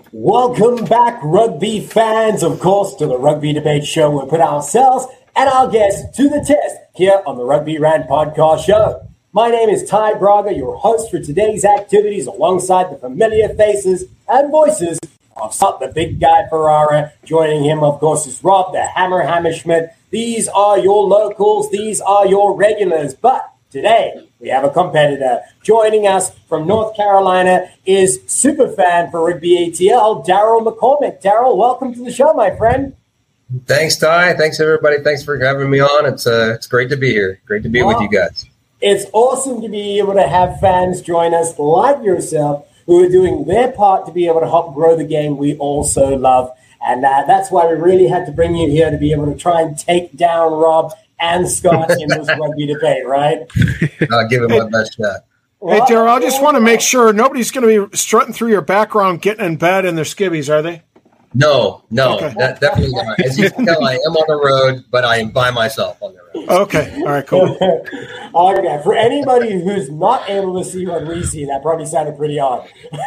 Welcome back, rugby fans, of course, to the Rugby Debate Show. We put ourselves and our guests to the test here on the Rugby Rant Podcast Show. My name is Ty Braga, your host for today's activities, alongside the familiar faces and voices of the big guy Ferrara. Joining him, of course, is Rob, the Hammer Hammerschmidt. These are your locals. These are your regulars. But today, we have a competitor. Joining us from North Carolina is superfan for Rugby ATL, Daryl McCormick. Daryl, welcome to the show, my friend. Thanks, Ty. Thanks, everybody. Thanks for having me on. It's great to be here. Great to be with you guys. It's awesome to be able to have fans join us like yourself who are doing their part to be able to help grow the game we also love. And that's why we really had to bring you here to be able to try and take down Rob and Scott in this rugby debate, right? I'll give him my best shot. Hey, Daryl, I just want to make sure nobody's going to be strutting through your background, getting in bed in their skivvies, are they? No, Okay. definitely not. As you can tell, I am on the road, but I am by myself on the road. Okay, all right, cool. Okay, for anybody who's not able to see what we see, that probably sounded pretty odd.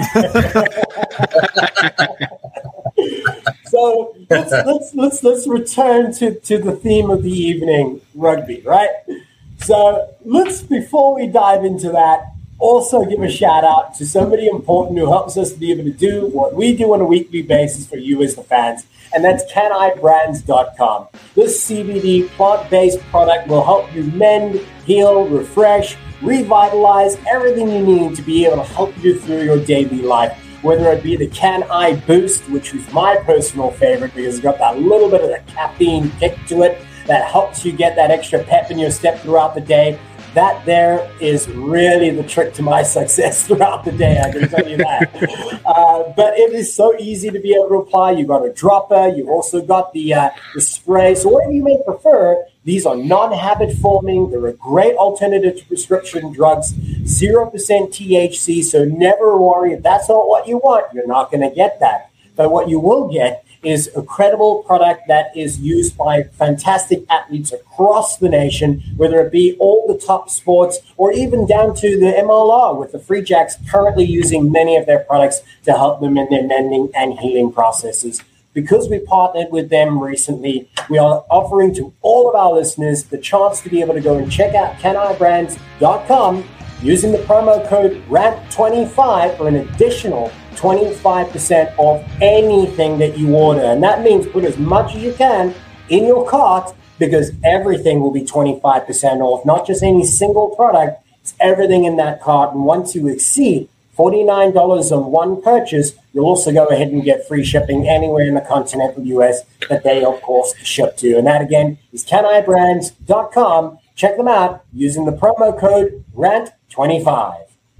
So let's return to the theme of the evening, rugby, right? So before we dive into that, also give a shout out to somebody important who helps us to be able to do what we do on a weekly basis for you as the fans, and that's canibrands.com. This CBD plant-based product will help you mend, heal, refresh, revitalize, everything you need to be able to help you through your daily life. Whether it be the Can I Boost, which is my personal favorite because it's got that little bit of the caffeine kick to it that helps you get that extra pep in your step throughout the day. That there is really the trick to my success throughout the day, I can tell you that. But it is so easy to be able to apply. You've got a dropper. You've also got the spray. So whatever you may prefer, these are non-habit forming. They're a great alternative to prescription drugs. 0% THC, so never worry. If that's not what you want, you're not going to get that. But what you will get is a credible product that is used by fantastic athletes across the nation, whether it be all the top sports or even down to the MLR, with the Free Jacks currently using many of their products to help them in their mending and healing processes. Because we partnered with them recently, we are offering to all of our listeners the chance to be able to go and check out canibrands.com using the promo code RANT25 for an additional 25% off anything that you order. And that means put as much as you can in your cart, because everything will be 25% off, not just any single product. It's everything in that cart. And once you exceed $49 on one purchase, you'll also go ahead and get free shipping anywhere in the continental US that they, of course, ship to. And that, again, is canibrands.com. Check them out using the promo code RANT25.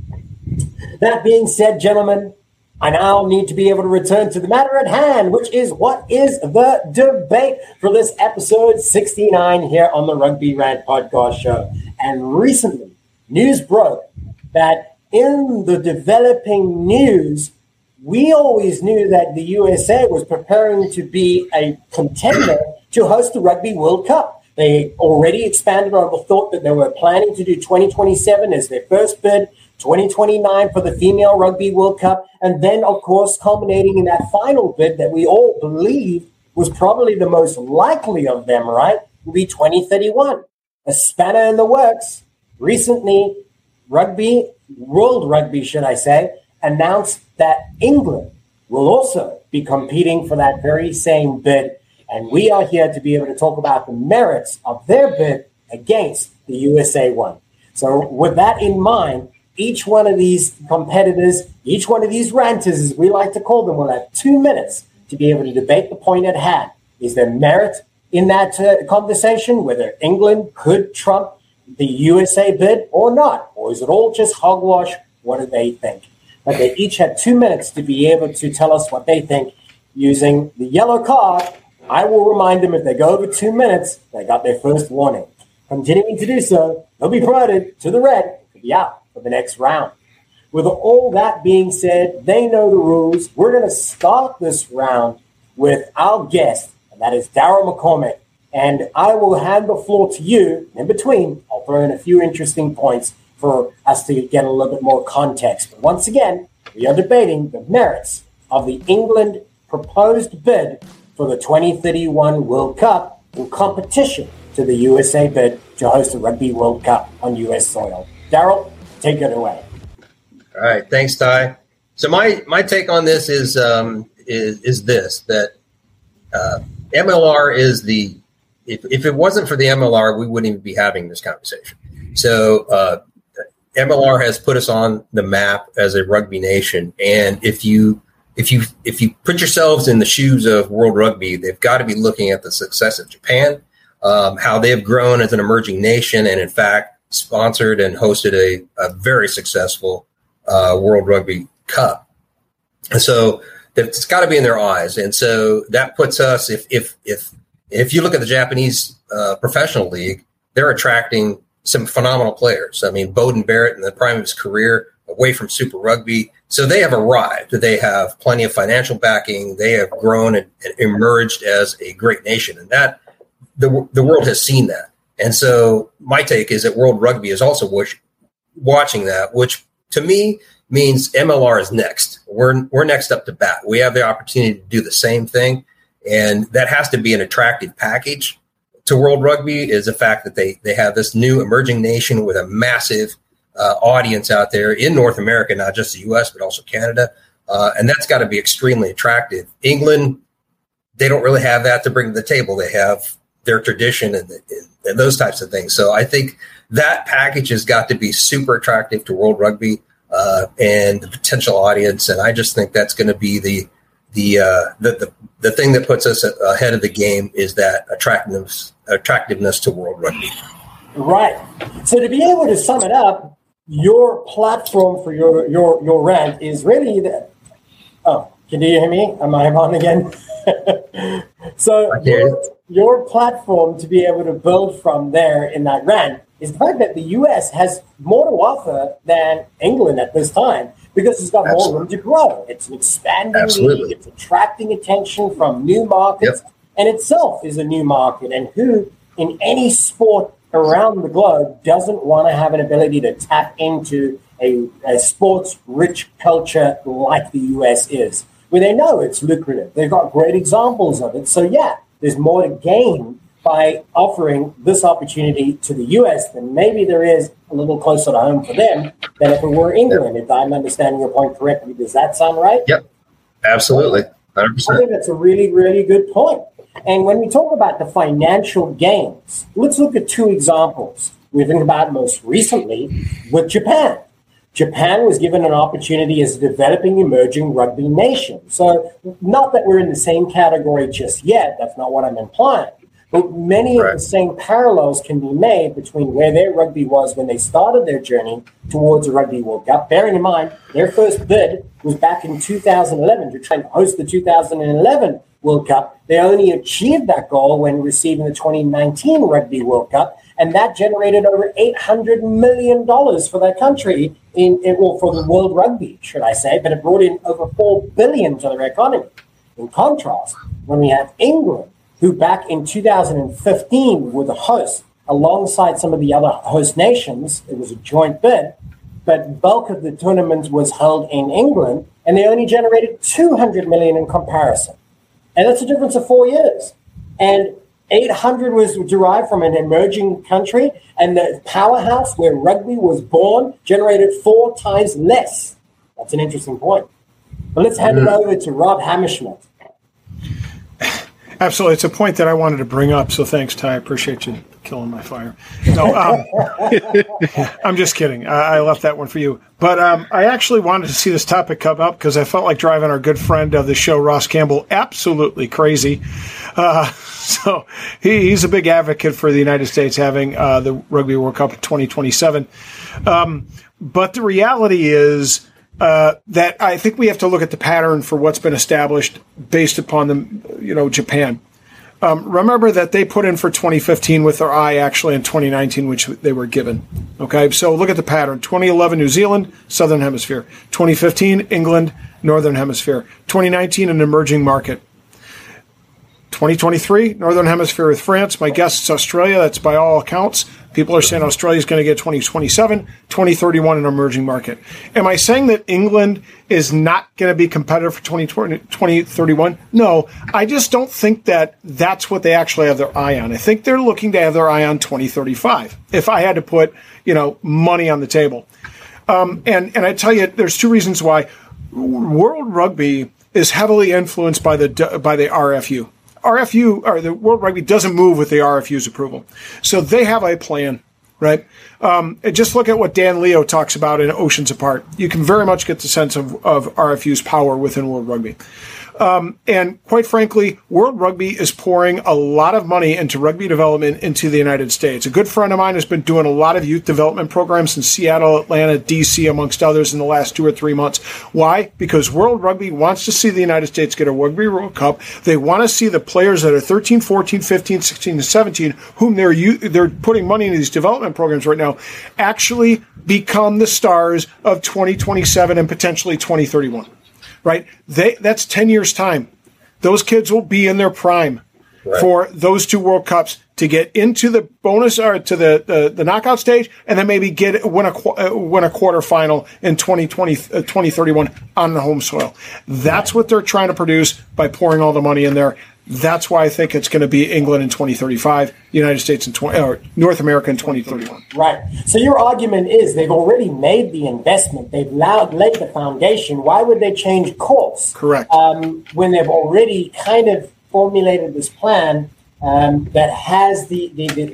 That being said, gentlemen, I now need to be able to return to the matter at hand, which is what is the debate for this episode 69 here on the Rugby Rant Podcast Show. And recently, news broke that in the developing news, we always knew that the USA was preparing to be a contender to host the Rugby World Cup. They already expanded on the thought that they were planning to do 2027 as their first bid, 2029 for the Female Rugby World Cup, and then, of course, culminating in that final bid that we all believe was probably the most likely of them, right, will be 2031. A spanner in the works. Recently, World Rugby, should I say, announced that England will also be competing for that very same bid. And we are here to be able to talk about the merits of their bid against the USA one. So with that in mind, each one of these competitors, each one of these ranters, as we like to call them, will have 2 minutes to be able to debate the point at hand. Is there merit in that conversation, whether England could trump the USA bid or not? Or is it all just hogwash? What do they think? But they each have 2 minutes to be able to tell us what they think using the yellow card. I will remind them if they go over 2 minutes, they got their first warning. Continuing to do so, they'll be promoted to the red to be out for the next round. With all that being said, they know the rules. We're going to start this round with our guest, and that is Daryl McCormick. And I will hand the floor to you. In between, I'll throw in a few interesting points for us to get a little bit more context. But once again, we are debating the merits of the England proposed bid for the 2031 World Cup in competition to the USA bid to host the Rugby World Cup on US soil. Daryl, take it away. All right, thanks, Ty. So my take on this is this, that MLR is the if it wasn't for the MLR, we wouldn't even be having this conversation. So MLR has put us on the map as a rugby nation, and if you put yourselves in the shoes of World Rugby, they've got to be looking at the success of Japan, how they have grown as an emerging nation, and in fact sponsored and hosted a very successful World Rugby Cup. And so it's got to be in their eyes, and so that puts us. If you look at the Japanese professional league, they're attracting some phenomenal players. I mean, Bowden Barrett in the prime of his career, away from Super Rugby. So they have arrived. They have plenty of financial backing. They have grown and emerged as a great nation. And that the world has seen that. And so my take is that World Rugby is also watching that, which to me means MLR is next. We're next up to bat. We have the opportunity to do the same thing. And that has to be an attractive package to World Rugby, is the fact that they have this new emerging nation with a massive audience out there in North America, not just the U.S., but also Canada. And that's got to be extremely attractive. England, they don't really have that to bring to the table. They have their tradition and those types of things. So I think that package has got to be super attractive to World Rugby and the potential audience. And I just think that's going to be the thing that puts us ahead of the game, is that attractiveness to World Rugby. Right. So to be able to sum it up, your platform for your rant is really that. Oh, can you hear me? Am I on again? So your platform to be able to build from there in that rant is the fact that the U.S. has more to offer than England at this time, because it's got more room to grow. It's an expanding league. It's attracting attention from new markets, and itself is a new market. And who in any sport around the globe doesn't want to have an ability to tap into a sports-rich culture like the U.S. is, where they know it's lucrative? They've got great examples of it. So, yeah, there's more to gain by offering this opportunity to the U.S. than maybe there is a little closer to home for them than if it were England, if I'm understanding your point correctly. Does that sound right? Yep, absolutely, 100%. I think that's a really, really good point. And when we talk about the financial gains, let's look at two examples. We think about most recently with Japan. Japan was given an opportunity as a developing, emerging rugby nation. So not that we're in the same category just yet. That's not what I'm implying. But many of the same parallels can be made between where their rugby was when they started their journey towards a Rugby World Cup. Bearing in mind, their first bid was back in 2011 to try and host the 2011 World Cup. They only achieved that goal when receiving the 2019 Rugby World Cup, and that generated over $800 million for their country, for the World Rugby, should I say, but it brought in over $4 billion to their economy. In contrast, when we have England, who back in 2015 were the host, alongside some of the other host nations. It was a joint bid, but bulk of the tournament was held in England, and they only generated $200 million in comparison. And that's a difference of 4 years. And 800 was derived from an emerging country, and the powerhouse where rugby was born generated 4 times less. That's an interesting point. But let's hand it over to Rob Hammerschmidt. Absolutely. It's a point that I wanted to bring up, so thanks, Ty. I appreciate you killing my fire. No, I'm just kidding. I left that one for you. But I actually wanted to see this topic come up because I felt like driving our good friend of the show, Ross Campbell, absolutely crazy. So he's a big advocate for the United States having the Rugby World Cup in 2027. But the reality is that I think we have to look at the pattern for what's been established based upon Japan. Remember that they put in for 2015 with their eye actually in 2019, which they were given. Okay, so look at the pattern. 2011, New Zealand, Southern Hemisphere. 2015, England, Northern Hemisphere. 2019, an emerging market. 2023, Northern Hemisphere with France. My guess is Australia. That's by all accounts. People are saying Australia is going to get 2027, 2031 an emerging market. Am I saying that England is not going to be competitive for 2031? No, I just don't think that that's what they actually have their eye on. I think they're looking to have their eye on 2035. If I had to put, money on the table. And I tell you, there's two reasons why. World Rugby is heavily influenced by the RFU. RFU, or the World Rugby, doesn't move with the RFU's approval. So they have a plan, right? Just look at what Dan Leo talks about in Oceans Apart. You can very much get the sense of RFU's power within World Rugby. And quite frankly, World Rugby is pouring a lot of money into rugby development into the United States. A good friend of mine has been doing a lot of youth development programs in Seattle, Atlanta, D.C., amongst others in the last 2 or 3 months. Why? Because World Rugby wants to see the United States get a Rugby World Cup. They want to see the players that are 13, 14, 15, 16, and 17, whom they're putting money into these development programs right now, actually become the stars of 2027 and potentially 2031. Right? That's 10 years' time. Those kids will be in their prime for those 2 World Cups to get into the bonus or to the knockout stage, and then maybe win a quarterfinal in 2031 on the home soil. That's what they're trying to produce by pouring all the money in there. That's why I think it's going to be England in 2035, United States in North America in 2031. Right. So your argument is they've already made the investment. They've laid the foundation. Why would they change course? Correct. When they've already kind of formulated this plan that has the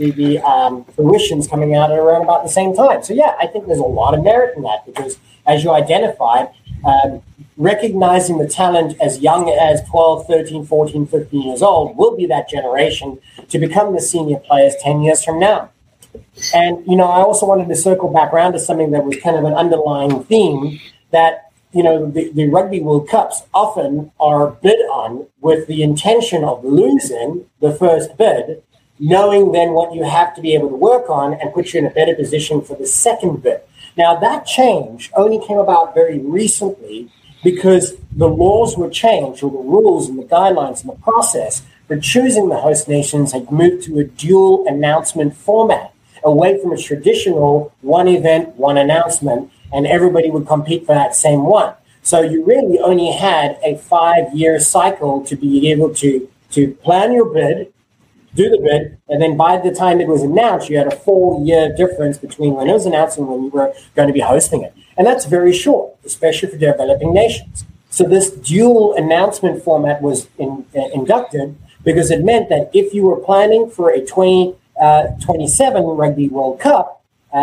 fruitions coming out at around about the same time. So, yeah, I think there's a lot of merit in that because, as you identified, recognizing the talent as young as 12, 13, 14, 15 years old will be that generation to become the senior players 10 years from now. And, I also wanted to circle back around to something that was kind of an underlying theme that, the Rugby World Cups often are bid on with the intention of losing the first bid, knowing then what you have to be able to work on and put you in a better position for the second bid. Now, that change only came about very recently because the laws were changed, or the rules and the guidelines and the process for choosing the host nations had moved to a dual announcement format, away from a traditional one event, one announcement, and everybody would compete for that same one. So you really only had a 5-year cycle to be able to plan your bid, do the bid, and then by the time it was announced, you had a 4-year difference between when it was announced and when you were going to be hosting it. And that's very short, especially for developing nations. So this dual announcement format was inducted because it meant that if you were planning for a 2027 Rugby World Cup,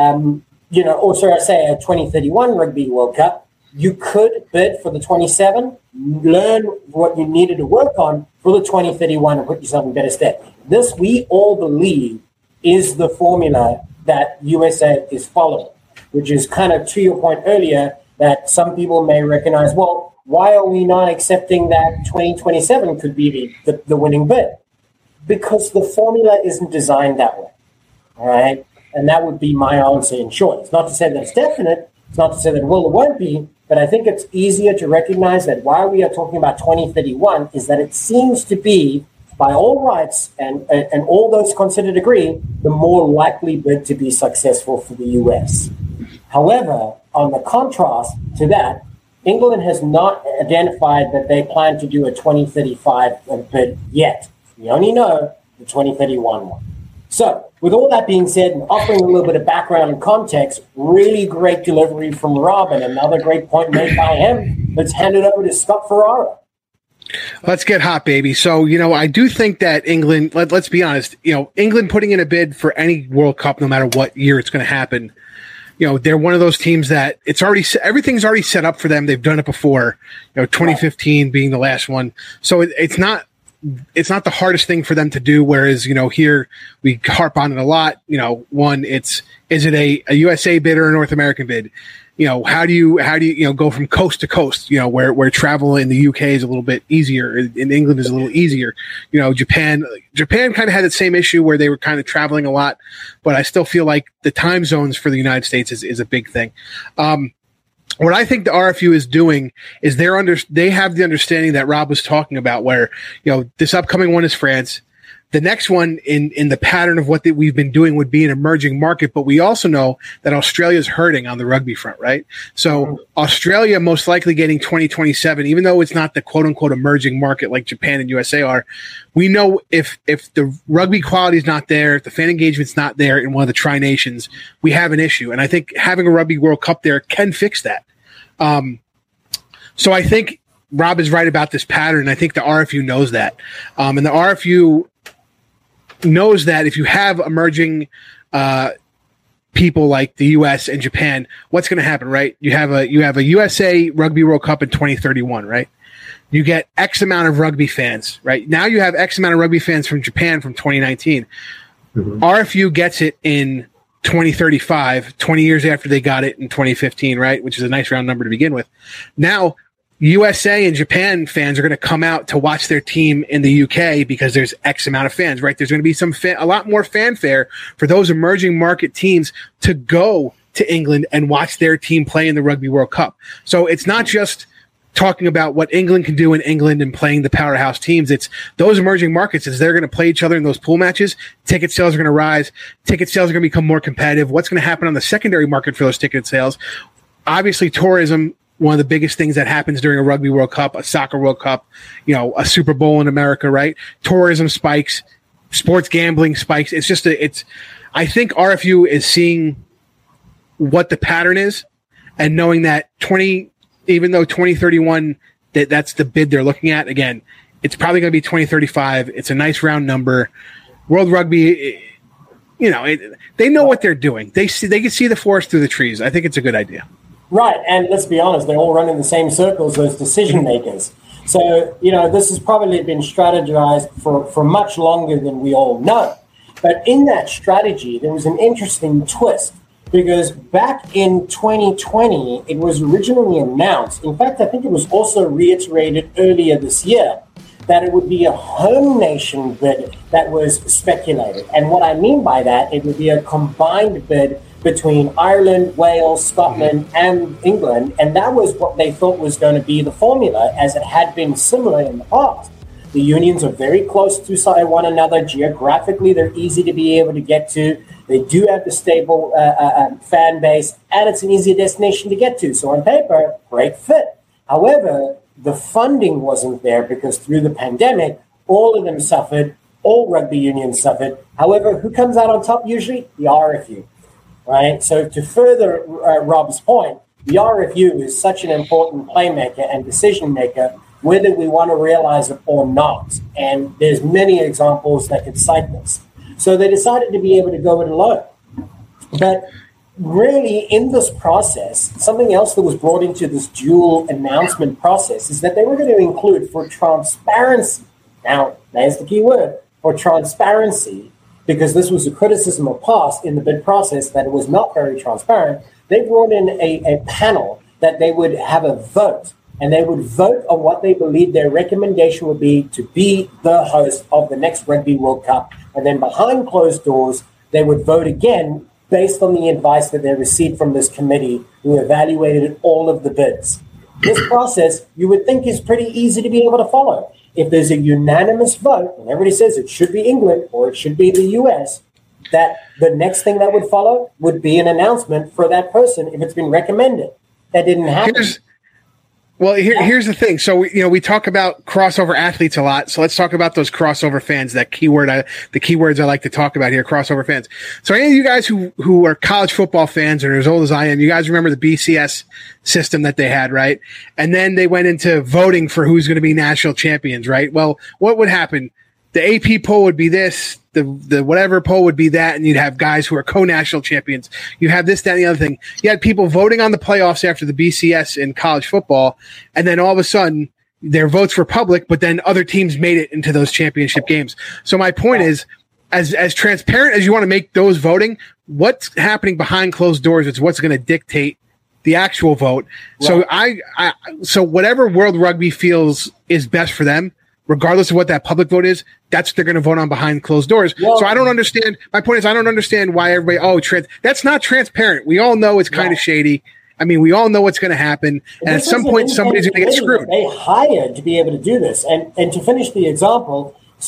or sorry, I say a 2031 Rugby World Cup, you could bid for the 27, learn what you needed to work on for the 2031 and put yourself in better stead. This, we all believe, is the formula that USA is following, which is kind of to your point earlier that some people may recognize, well, why are we not accepting that 2027 could be the winning bid? Because the formula isn't designed that way, all right? And that would be my answer in short. It's not to say that it's definite. It's not to say that it will or won't be, but I think it's easier to recognize that while we are talking about 2031 is that it seems to be, by all rights and all those considered agree, the more likely bid to be successful for the US. However, on the contrast to that, England has not identified that they plan to do a 2035 bid yet. We only know the 2031 one. So, with all that being said, and offering a little bit of background and context, really great delivery from Rob, and another great point made by him. Let's hand it over to Scott Ferrara. Let's get hot, baby. So, I do think that England, let's be honest, England putting in a bid for any World Cup, no matter what year it's going to happen, they're one of those teams that everything's already set up for them. They've done it before, 2015 being the last one. So it's not the hardest thing for them to do. Whereas, here we harp on it a lot. One, is it a USA bid or a North American bid? How do you go from coast to coast, where travel in the UK is a little bit easier, in England is a little easier. Japan kind of had the same issue where they were kind of traveling a lot, but I still feel like the time zones for the United States is a big thing. What I think the RFU is doing is they have the understanding that Rob was talking about, where this upcoming one is France. The next one in the pattern of what we've been doing would be an emerging market, but we also know that Australia's hurting on the rugby front, right? So Australia most likely getting 2027, even though it's not the quote unquote emerging market like Japan and USA are. We know if the rugby quality is not there, if the fan engagement's not there in one of the tri-nations, we have an issue. And I think having a Rugby World Cup there can fix that. So I think Rob is right about this pattern. I think the RFU knows that. And the RFU knows that if you have emerging people like the US and Japan, what's going to happen, right? You have a USA Rugby World Cup in 2031, right? You get X amount of rugby fans, right? Now you have X amount of rugby fans from Japan from 2019. RFU gets it in 2035, 20 years after they got it in 2015, right? Which is a nice round number to begin with. Now, USA and Japan fans are going to come out to watch their team in the UK because there's X amount of fans, right? There's going to be a lot more fanfare for those emerging market teams to go to England and watch their team play in the Rugby World Cup. So it's not just talking about what England can do in England and playing the powerhouse teams. It's those emerging markets as they're going to play each other in those pool matches. Ticket sales are going to rise. Ticket sales are going to become more competitive. What's going to happen on the secondary market for those ticket sales? Obviously, tourism, one of the biggest things that happens during a Rugby World Cup, a Soccer World Cup, a Super Bowl in America, right? Tourism spikes, sports gambling spikes. I think RFU is seeing what the pattern is and knowing that even though 2031, that's the bid they're looking at. Again, it's probably going to be 2035. It's a nice round number. World Rugby, they know what they're doing. They can see the forest through the trees. I think it's a good idea. Right, and let's be honest, they all run in the same circles, those decision makers. So, this has probably been strategized for much longer than we all know. But in that strategy, there was an interesting twist, because back in 2020, it was originally announced, in fact, I think it was also reiterated earlier this year, that it would be a home nation bid that was speculated. And what I mean by that, it would be a combined bid between Ireland, Wales, Scotland, and England. And that was what they thought was going to be the formula, as it had been similar in the past. The unions are very close to one another. Geographically, they're easy to be able to get to. They do have the stable fan base, and it's an easy destination to get to. So on paper, great fit. However, the funding wasn't there because through the pandemic, all of them suffered, all rugby unions suffered. However, who comes out on top usually? The RFU. Right. So to further Rob's point, the RFU is such an important playmaker and decision maker, whether we want to realize it or not. And there's many examples that could cite this. So they decided to be able to go it alone. But really, in this process, something else that was brought into this dual announcement process is that they were going to include, for transparency. Now, there's the key word, for transparency. Because this was a criticism of past in the bid process that it was not very transparent, they brought in a panel that they would have a vote, and they would vote on what they believed their recommendation would be to be the host of the next Rugby World Cup. And then behind closed doors, they would vote again based on the advice that they received from this committee who evaluated all of the bids. This process, you would think, is pretty easy to be able to follow. If there's a unanimous vote, and everybody says it should be England or it should be the US, that the next thing that would follow would be an announcement for that person if it's been recommended. That didn't happen. Here's the thing. So, we talk about crossover athletes a lot. So let's talk about those crossover fans, the keywords I like to talk about here, crossover fans. So any of you guys who are college football fans or as old as I am, you guys remember the BCS system that they had, right? And then they went into voting for who's going to be national champions, right? Well, what would happen? The AP poll would be this, the whatever poll would be that, and you'd have guys who are co-national champions. You have this, that, and the other thing. You had people voting on the playoffs after the BCS in college football, and then all of a sudden their votes were public, but then other teams made it into those championship games. So my point is, as transparent as you want to make those voting, what's happening behind closed doors is what's going to dictate the actual vote. Right. So whatever World Rugby feels is best for them, regardless of what that public vote is, that's what they're going to vote on behind closed doors. Well, so I don't understand. My point is, I don't understand why everybody, that's not transparent. We all know it's kind of shady. I mean, we all know what's going to happen. And at some point, somebody's going to get screwed. They hired to be able to do this. And to finish the example, so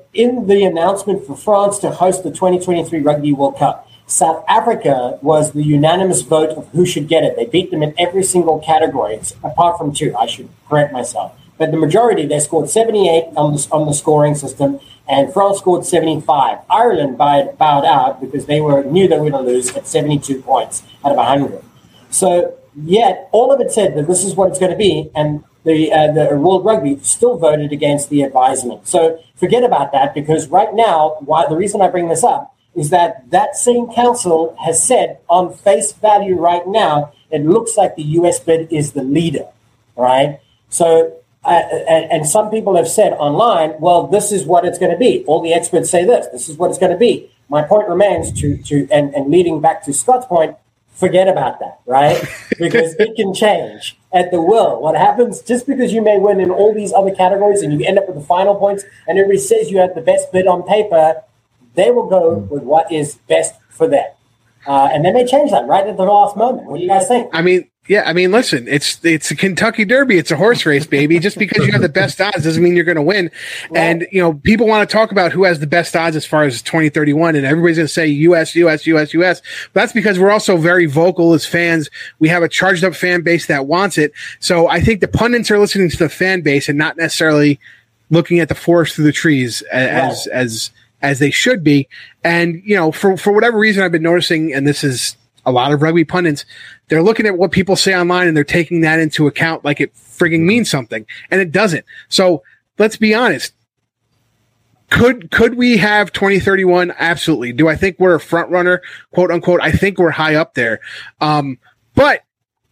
in the announcement for France to host the 2023 Rugby World Cup, South Africa was the unanimous vote of who should get it. They beat them in every single category, apart from 2. I should correct myself. But the majority, they scored 78 on the scoring system, and France scored 75. Ireland bowed out because they knew they were going to lose at 72 points out of 100. So, yet, all of it said that this is what it's going to be, and the World Rugby still voted against the advisement. So forget about that, because right now, the reason I bring this up is that same council has said on face value right now, it looks like the US bid is the leader, right? So, and some people have said online, well, this is what it's going to be. All the experts say this is what it's going to be. My point remains and leading back to Scott's point, forget about that, right? Because it can change at the will. What happens, just because you may win in all these other categories and you end up with the final points and everybody says you have the best bid on paper, they will go with what is best for them. And they may change that right at the last moment. What do you guys think? I mean, listen, it's a Kentucky Derby. It's a horse race, baby. Just because you have the best odds doesn't mean you're going to win. Right. And, people want to talk about who has the best odds as far as 2031, and everybody's going to say US. But that's because we're also very vocal as fans. We have a charged up fan base that wants it. So I think the pundits are listening to the fan base and not necessarily looking at the forest through the trees as they should be. And, for whatever reason, I've been noticing, and this is a lot of rugby pundits, they're looking at what people say online and they're taking that into account like it frigging means something, and it doesn't. So let's be honest. Could we have 2031? Absolutely. Do I think we're a front runner, quote unquote? I think we're high up there. But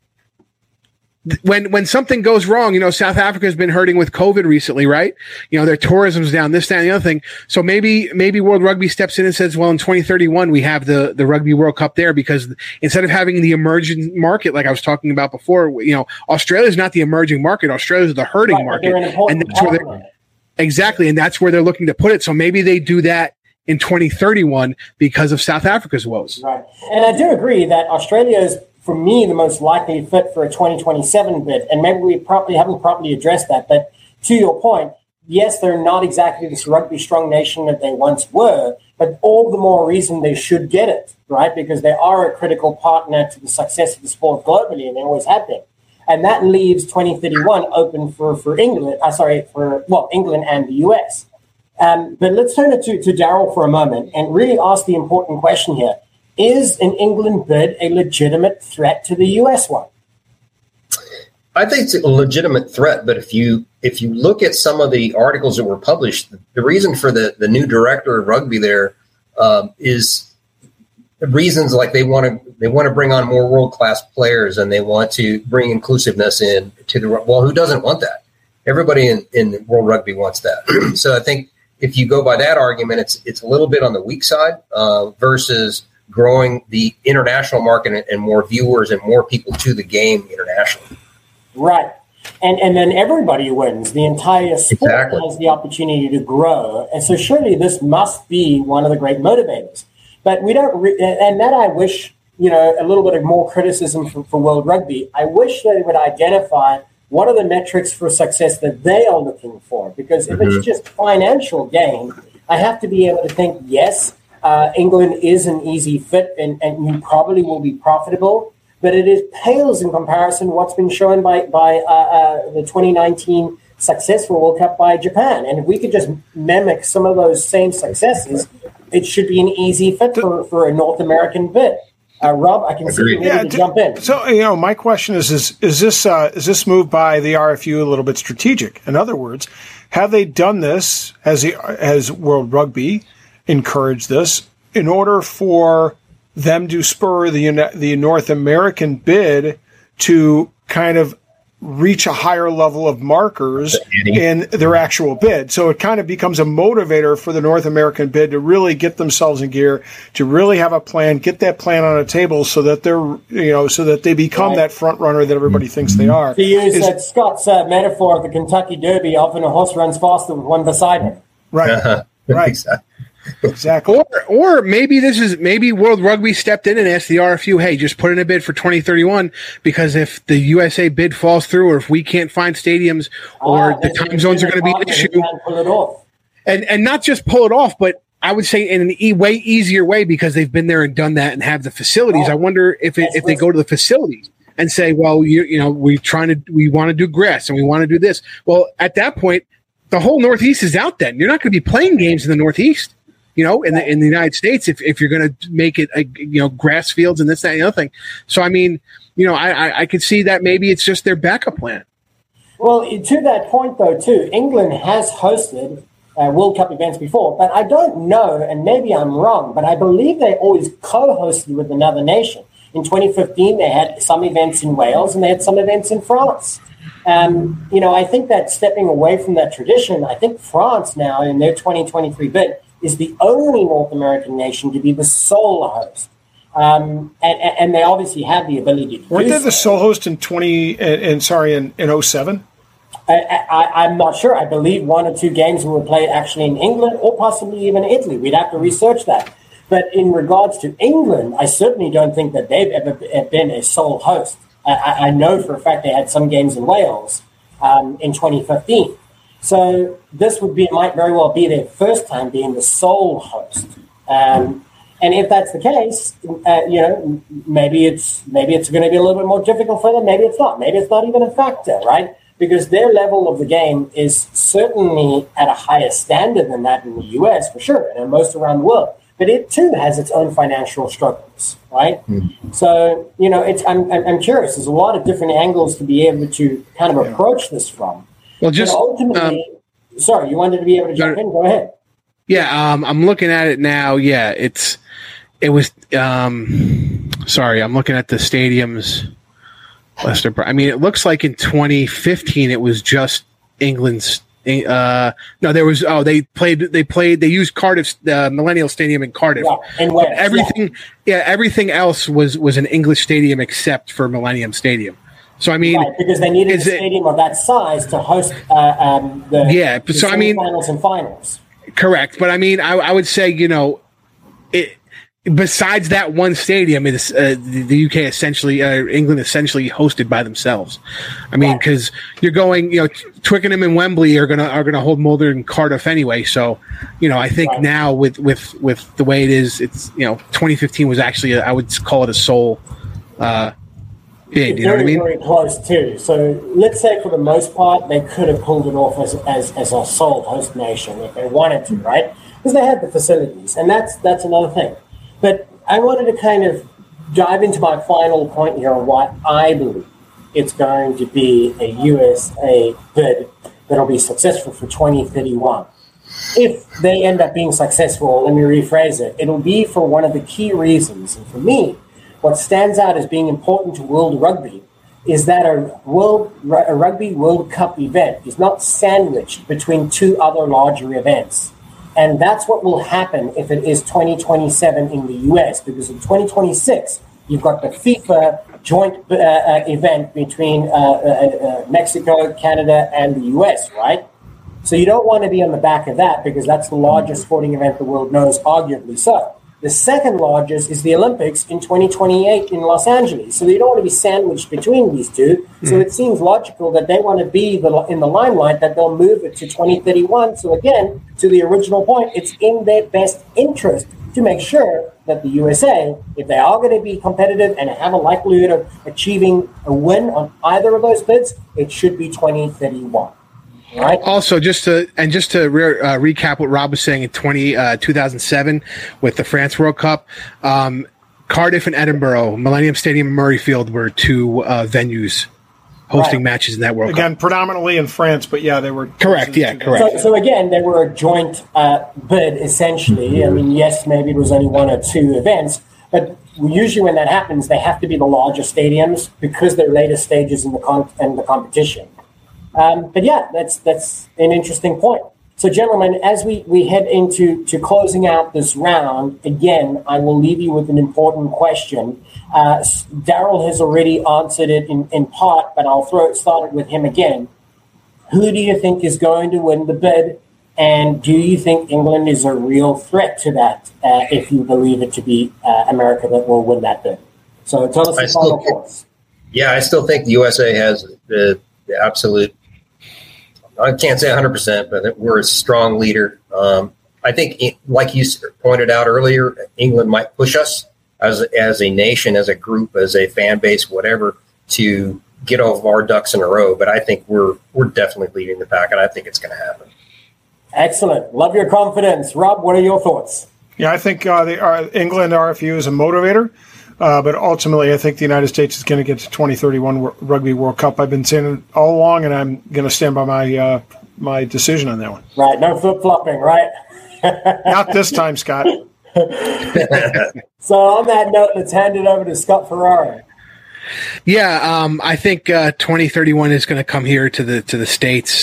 when something goes wrong, South Africa has been hurting with COVID recently, right? Their tourism's down, this, that, and the other thing. So maybe World Rugby steps in and says, well, in 2031, we have the Rugby World Cup there, because instead of having the emerging market, like I was talking about before, Australia's not the emerging market. Australia's the hurting market. And that's where exactly. And that's where they're looking to put it. So maybe they do that in 2031 because of South Africa's woes. Right. And I do agree that Australia is, for me, the most likely fit for a 2027 bid. And maybe we haven't properly addressed that. But to your point, yes, they're not exactly this rugby strong nation that they once were, but all the more reason they should get it, right? Because they are a critical partner to the success of the sport globally, and they always have been. And that leaves 2031 open for England, England and the US. But let's turn it to Daryl for a moment and really ask the important question here. Is an England bid a legitimate threat to the US one? I think it's a legitimate threat, but if you look at some of the articles that were published, the reason for the new director of rugby there is reasons like they want to bring on more world-class players, and they want to bring inclusiveness in to the, well, who doesn't want that? Everybody in world rugby wants that. So I think if you go by that argument, it's a little bit on the weak side versus growing the international market and more viewers and more people to the game internationally. Right. And then everybody wins. The entire sport has the opportunity to grow. And so surely this must be one of the great motivators. But we don't, and that I wish, a little bit of more criticism for World Rugby. I wish they would identify what are the metrics for success that they are looking for. Because if it's just financial gain, I have to be able to think, yes, England is an easy fit and you probably will be profitable, but it pales in comparison what's been shown by the 2019 successful World Cup by Japan. And if we could just mimic some of those same successes, it should be an easy fit for a North American bid. Rob, I can see you ready to jump in. So, my question is this move by the RFU a little bit strategic? In other words, have they done this as World Rugby encouraged this in order for them to spur the North American bid to kind of reach a higher level of markers in their actual bid? So it kind of becomes a motivator for the North American bid to really get themselves in gear, to really have a plan, get that plan on a table so that so that they become that front runner that everybody thinks they are. To use Scott's metaphor of the Kentucky Derby, often a horse runs faster with one beside him. Right. Right. Exactly. Or maybe World Rugby stepped in and asked the RFU, hey, just put in a bid for 2031, because if the USA bid falls through, or if we can't find stadiums, or the time zones are going to be an issue. Pull it off. and not just pull it off, but I would say in an way easier way because they've been there and done that and have the facilities. Right. I wonder if they go to the facilities and say, well, we want to do grass and we want to do this. Well, at that point, the whole Northeast is out. Then you're not going to be playing games in the Northeast, in the United States if you're going to make it grass fields and this, that, and the other thing. So I mean, I could see that maybe it's just their backup plan. Well, to that point though, too, England has hosted World Cup events before, but I don't know, and maybe I'm wrong, but I believe they always co-hosted with another nation. In 2015, they had some events in Wales and they had some events in France. I think that stepping away from that tradition, I think France now in their 2023 bid is the only North American nation to be the sole host. And they obviously have the ability to Weren't they the sole host in 07? I'm not sure. I believe one or two games were played actually in England or possibly even Italy. We'd have to research that. But in regards to England, I certainly don't think that they've ever been a sole host. I know for a fact they had some games in Wales in 2015. So this might very well be their first time being the sole host. And if that's the case, maybe it's going to be a little bit more difficult for them. Maybe it's not. Maybe it's not even a factor, right? Because their level of the game is certainly at a higher standard than that in the US, for sure, and most around the world. But it too has its own financial struggles, right? Mm-hmm. So I'm curious. There's a lot of different angles to be able to kind of approach this from. Well, just ultimately, sorry, you wanted to be able to jump in. Go ahead. Yeah, I'm looking at it now. Yeah, it was. Sorry, I'm looking at the stadiums. Leicester. I mean, it looks like in 2015 it was just England's. No, there was. Oh, they used Cardiff's Millennium Stadium in Cardiff. Yeah, and Wales, everything else was an English stadium except for Millennium Stadium. So I mean, right, because they needed a stadium of that size to host the finals and finals. Correct, but I mean, I would say it. Besides that one stadium, it is the UK essentially, England essentially hosted by themselves. I mean, because you're going, Twickenham and Wembley are gonna hold Mulder and Cardiff anyway. So, I think now with the way it is, it's 2015 was actually I would call it a sole bid. You know what I mean? Very close too. So let's say for the most part they could have pulled it off as a sole host nation if they wanted to, right? Because they had the facilities, and that's another thing. But I wanted to kind of dive into my final point here on why I believe it's going to be a USA bid that'll be successful for 2031. If they end up being successful, let me rephrase it, it'll be for one of the key reasons. And for me, what stands out as being important to World Rugby is that a Rugby World Cup event is not sandwiched between two other larger events. And that's what will happen if it is 2027 in the US, because in 2026, you've got the FIFA joint event between Mexico, Canada, and the US, right? So you don't want to be on the back of that because that's the largest sporting event the world knows, arguably so. The second largest is the Olympics in 2028 in Los Angeles. So you don't want to be sandwiched between these two. So it seems logical that they want to be in the limelight, that they'll move it to 2031. So again, to the original point, it's in their best interest to make sure that the USA, if they are going to be competitive and have a likelihood of achieving a win on either of those bids, it should be 2031. Right. Also, just to recap what Rob was saying in 2007 with the France World Cup, Cardiff and Edinburgh, Millennium Stadium and Murrayfield were two venues hosting matches in that World Cup. Again, predominantly in France, but yeah, they were correct. Yeah, correct. So again, they were a joint bid essentially. I mean, yes, maybe it was only one or two events, but usually when that happens, they have to be the larger stadiums because they're later stages in the competition. But yeah, that's an interesting point. So, gentlemen, as we head into closing out this round, again, I will leave you with an important question. Daryl has already answered it in part, but I'll start it with him again. Who do you think is going to win the bid? And do you think England is a real threat to that, if you believe it to be America that will win that bid? So tell us your final thoughts. Yeah, I still think the USA has the absolute I can't say 100%, but we're a strong leader. I think, like you pointed out earlier, England might push us as a nation, as a group, as a fan base, whatever, to get all of our ducks in a row. But I think we're definitely leading the pack, and I think it's going to happen. Excellent. Love your confidence. Rob, what are your thoughts? Yeah, I think England RFU is a motivator, but ultimately I think the United States is going to get to 2031 Rugby World Cup. I've been saying it all along, and I'm going to stand by my decision on that one. Right, no flip-flopping, right? Not this time, Scott. So on that note, let's hand it over to Scott Ferraro. Yeah, I think 2031 is going to come here to the States.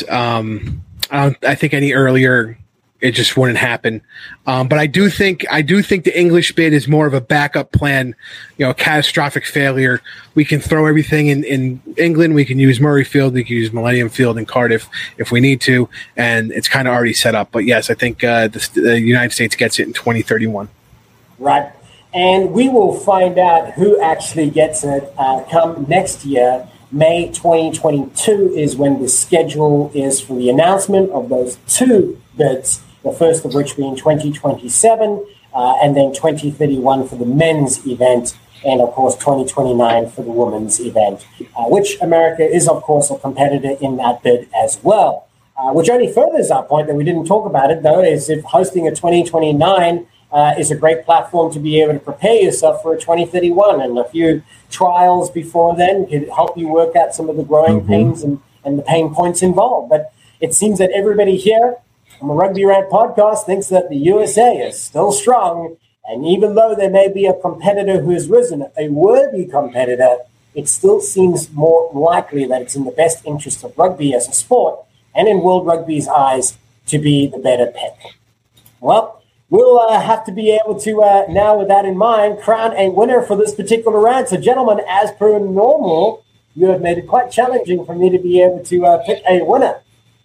I think any earlier, it just wouldn't happen. But I do think the English bid is more of a backup plan. A catastrophic failure. We can throw everything in England. We can use Murrayfield. We can use Millennium Field in Cardiff if we need to, and it's kind of already set up. But yes, I think the United States gets it in 2031. Right, and we will find out who actually gets it come next year. May 2022 is when the schedule is for the announcement of those two bids, the first of which being 2027, and then 2031 for the men's event, and of course 2029 for the women's event, which America is of course a competitor in that bid as well. Which only furthers our point that we didn't talk about it, though, is if hosting a 2029 is a great platform to be able to prepare yourself for a 2031, and a few trials before then could help you work out some of the growing pains and the pain points involved. But it seems that everybody here on the Rugby Rant podcast thinks that the USA is still strong, and even though there may be a competitor who has risen, a worthy competitor, it still seems more likely that it's in the best interest of rugby as a sport and in World Rugby's eyes to be the better pick. Well, we'll have to be able to, now with that in mind, crown a winner for this particular round. So, gentlemen, as per normal, you have made it quite challenging for me to be able to pick a winner.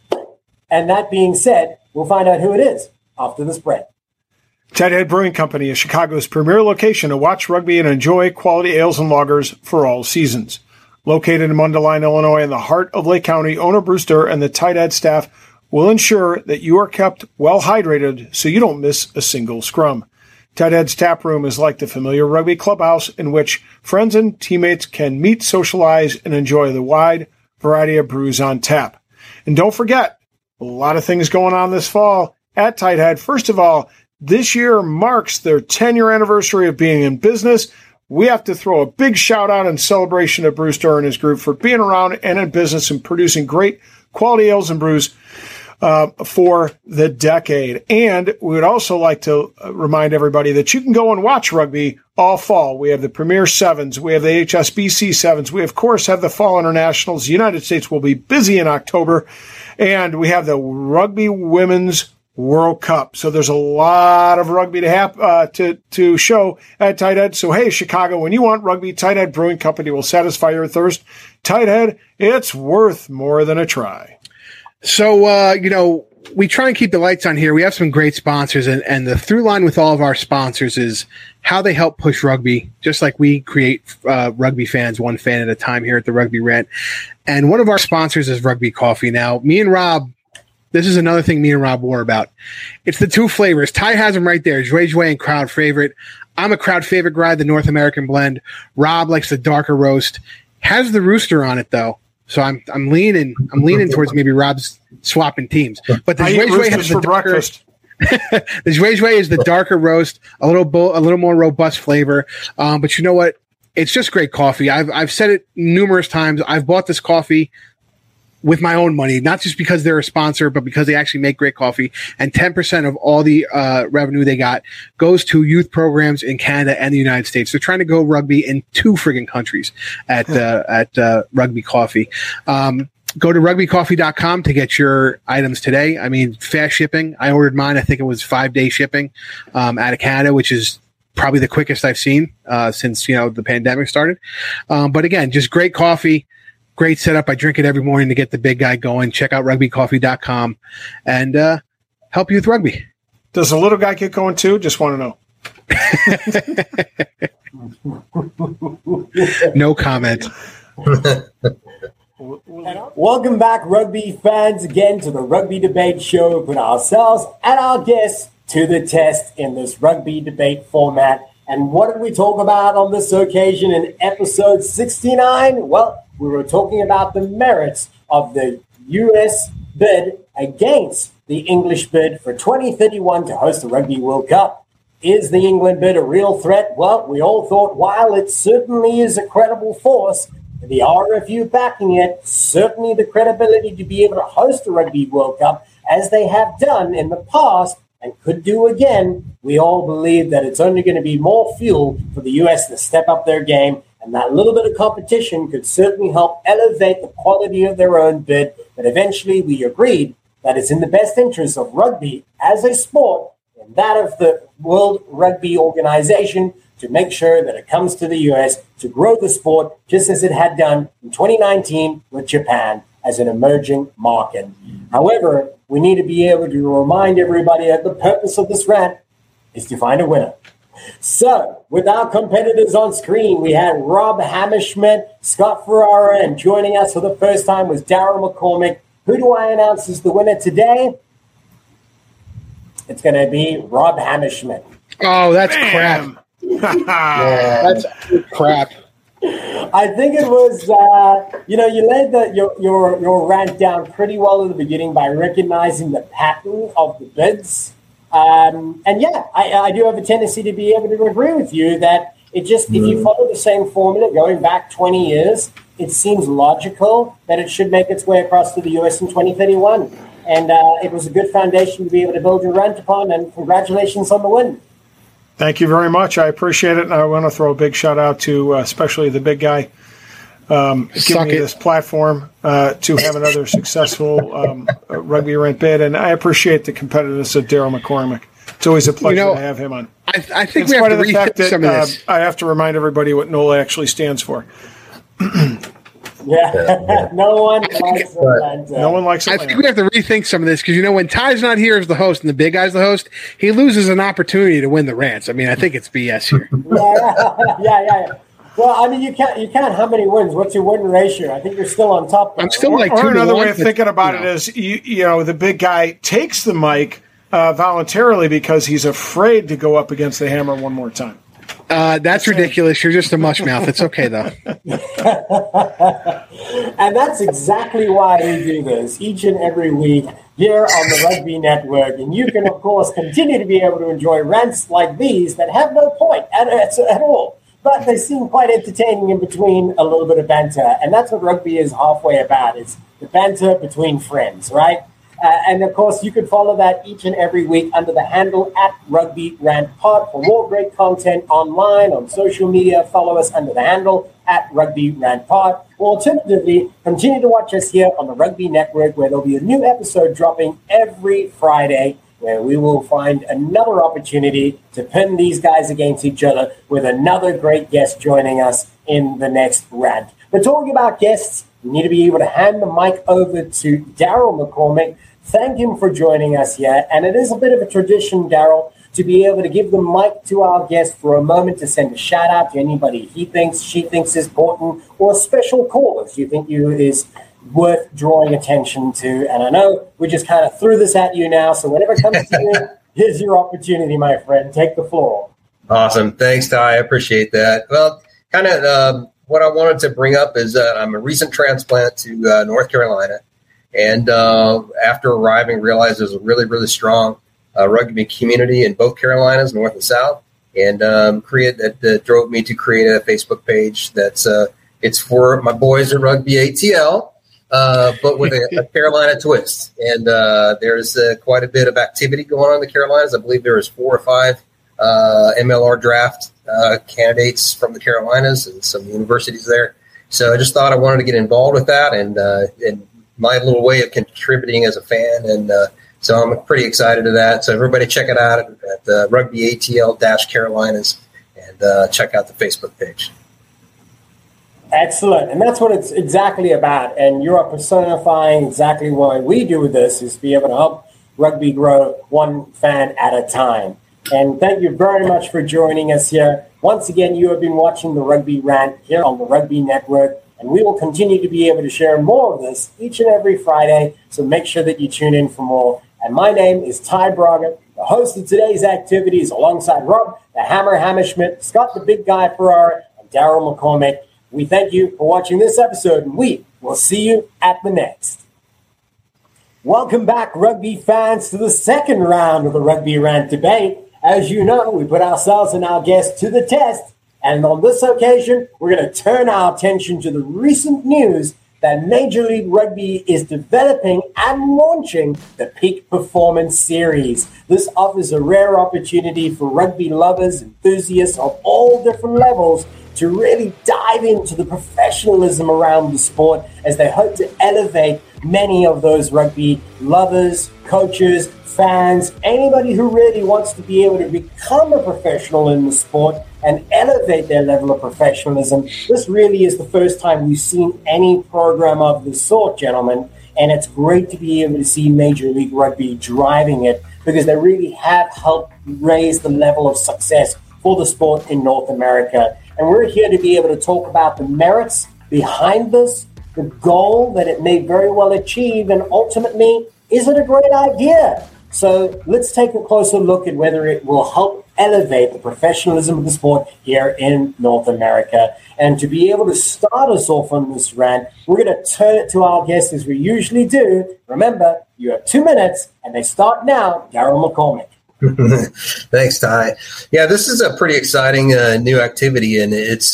And that being said, we'll find out who it is after this break. Tighthead Brewing Company is Chicago's premier location to watch rugby and enjoy quality ales and lagers for all seasons. Located in Mundelein, Illinois, in the heart of Lake County, owner Brewster and the Tighthead staff will ensure that you are kept well hydrated so you don't miss a single scrum. Tighthead's tap room is like the familiar rugby clubhouse in which friends and teammates can meet, socialize, and enjoy the wide variety of brews on tap. And don't forget, a lot of things going on this fall at Tighthead. First of all, this year marks their 10-year anniversary of being in business. We have to throw a big shout-out and celebration to Brewster and his group for being around and in business and producing great quality ales and brews for the decade. And we would also like to remind everybody that you can go and watch rugby all fall. We have the Premier Sevens. We have the HSBC Sevens. We, of course, have the Fall Internationals. The United States will be busy in October. And we have the Rugby Women's World Cup. So there's a lot of rugby to have to show at Tighthead. So, hey, Chicago, when you want rugby, Tighthead Brewing Company will satisfy your thirst. Tighthead, it's worth more than a try. So, we try and keep the lights on here. We have some great sponsors, and the through line with all of our sponsors is how they help push rugby, just like we create rugby fans one fan at a time here at the Rugby Rant. And one of our sponsors is Rugby Coffee. Now, me and Rob, this is another thing me and Rob were about. It's the two flavors. Ty has them right there, Zhuai Zhuai and Crowd Favorite. I'm a Crowd Favorite guy, the North American blend. Rob likes the darker roast. Has the rooster on it, though. So I'm leaning towards maybe Rob's swapping teams. But the Zhuai Zhuai has the darker. The Zhuai Zhuai is the darker roast, a little more robust flavor. But you know what? It's just great coffee. I've said it numerous times. I've bought this coffee with my own money, not just because they're a sponsor, but because they actually make great coffee. And 10% of all the revenue they got goes to youth programs in Canada and the United States. They're trying to go rugby in 2 friggin' countries at Rugby Coffee. Go to rugbycoffee.com to get your items today. I mean, fast shipping. I ordered mine. I think it was 5-day shipping out of Canada, which is probably the quickest I've seen since the pandemic started. But again, just great coffee. Great setup. I drink it every morning to get the big guy going. Check out rugbycoffee.com and help you with rugby. Does the little guy get going too? Just want to know. No comment. Welcome back, rugby fans, again to the Rugby Debate Show. We put ourselves and our guests to the test in this rugby debate format. And what did we talk about on this occasion in episode 69? Well, we were talking about the merits of the U.S. bid against the English bid for 2031 to host the Rugby World Cup. Is the England bid a real threat? Well, we all thought while it certainly is a credible force, the RFU backing it, certainly the credibility to be able to host the Rugby World Cup as they have done in the past and could do again, we all believe that it's only going to be more fuel for the U.S. to step up their game, and that little bit of competition could certainly help elevate the quality of their own bid. But eventually we agreed that it's in the best interest of rugby as a sport and that of the World Rugby Organization to make sure that it comes to the U.S. to grow the sport just as it had done in 2019 with Japan as an emerging market. However, we need to be able to remind everybody that the purpose of this rant is to find a winner. So, with our competitors on screen, we had Rob Hammerschmidt, Scott Ferrara, and joining us for the first time was Daryl McCormick. Who do I announce as the winner today? It's going to be Rob Hammerschmidt. Oh, that's crap. That's crap. I think it was, you laid your rant down pretty well at the beginning by recognizing the pattern of the bids. I do have a tendency to be able to agree with you that it just, if you follow the same formula going back 20 years, it seems logical that it should make its way across to the U.S. in 2031. And it was a good foundation to be able to build your rant upon, and congratulations on the win. Thank you very much. I appreciate it. And I want to throw a big shout out to especially the big guy giving me this platform to have another successful rugby rant bid. And I appreciate the competitiveness of Daryl McCormick. It's always a pleasure to have him on. I think we have to rethink some of this. I have to remind everybody what NOLA actually stands for. Yeah, no one likes Atlanta. No one likes Atlanta. I think we have to rethink some of this because, when Ty's not here as the host and the big guy's the host, he loses an opportunity to win the rants. I mean, I think it's BS here. Yeah. Well, I mean, you can't. How many wins? What's your win ratio? I think you're still on top. I'm still like 2-1. Or another way of thinking about it is, the big guy takes the mic voluntarily because he's afraid to go up against the hammer one more time. That's ridiculous. You're just a mush mouth. It's okay, though. And that's exactly why we do this each and every week here on the Rugby Network. And you can, of course, continue to be able to enjoy rants like these that have no point at all. But they seem quite entertaining in between a little bit of banter. And that's what rugby is halfway about. It's the banter between friends, right? And, of course, you can follow that each and every week under the handle @RugbyRantPod. For more great content online, on social media, follow us under the handle @RugbyRantPod. Or alternatively, continue to watch us here on the Rugby Network, where there'll be a new episode dropping every Friday, where we will find another opportunity to pin these guys against each other with another great guest joining us in the next rant. But talking about guests, we need to be able to hand the mic over to Daryl McCormick. Thank him for joining us here. And it is a bit of a tradition, Daryl, to be able to give the mic to our guest for a moment to send a shout out to anybody she thinks is important, or special callers you think is worth drawing attention to. And I know we just kind of threw this at you now, so whenever it comes to you, here's your opportunity, my friend. Take the floor. Awesome. Thanks, Ty. I appreciate that. Well, kind of what I wanted to bring up is I'm a recent transplant to North Carolina. And after arriving, realized there's a really, really strong rugby community in both Carolinas, North and South. And that drove me to create a Facebook page that's it's for my boys at Rugby ATL, but with a Carolina twist. And there's quite a bit of activity going on in the Carolinas. I believe there is 4 or 5 MLR draft candidates from the Carolinas and some universities there. So I just thought I wanted to get involved with that and my little way of contributing as a fan. And so I'm pretty excited to that. So everybody check it out at Rugby ATL-Carolinas and check out the Facebook page. Excellent. And that's what it's exactly about. And you are personifying exactly why we do this, is to be able to help rugby grow one fan at a time. And thank you very much for joining us here. Once again, you have been watching the Rugby Rant here on the Rugby Network. And we will continue to be able to share more of this each and every Friday. So make sure that you tune in for more. And my name is Ty Braga, the host of today's activities, alongside Rob, the Hammer Hammerschmidt, Scott, the Big Guy Ferrara, and Daryl McCormick. We thank you for watching this episode, and we will see you at the next. Welcome back, rugby fans, to the second round of the Rugby Rant debate. As you know, we put ourselves and our guests to the test. And on this occasion, we're going to turn our attention to the recent news that Major League Rugby is developing and launching the Peak Performance Series. This offers a rare opportunity for rugby lovers, enthusiasts of all different levels to really dive into the professionalism around the sport as they hope to elevate many of those rugby lovers, coaches, fans, anybody who really wants to be able to become a professional in the sport and elevate their level of professionalism. This really is the first time we've seen any program of this sort, gentlemen, and it's great to be able to see Major League Rugby driving it because they really have helped raise the level of success for the sport in North America. And we're here to be able to talk about the merits behind this, the goal that it may very well achieve, and ultimately, is it a great idea? So let's take a closer look at whether it will help elevate the professionalism of the sport here in North America. And to be able to start us off on this rant, we're going to turn it to our guests as we usually do. Remember, you have 2 minutes, and they start now. Daryl McCormick. Thanks, Ty. Yeah, this is a pretty exciting new activity, and it's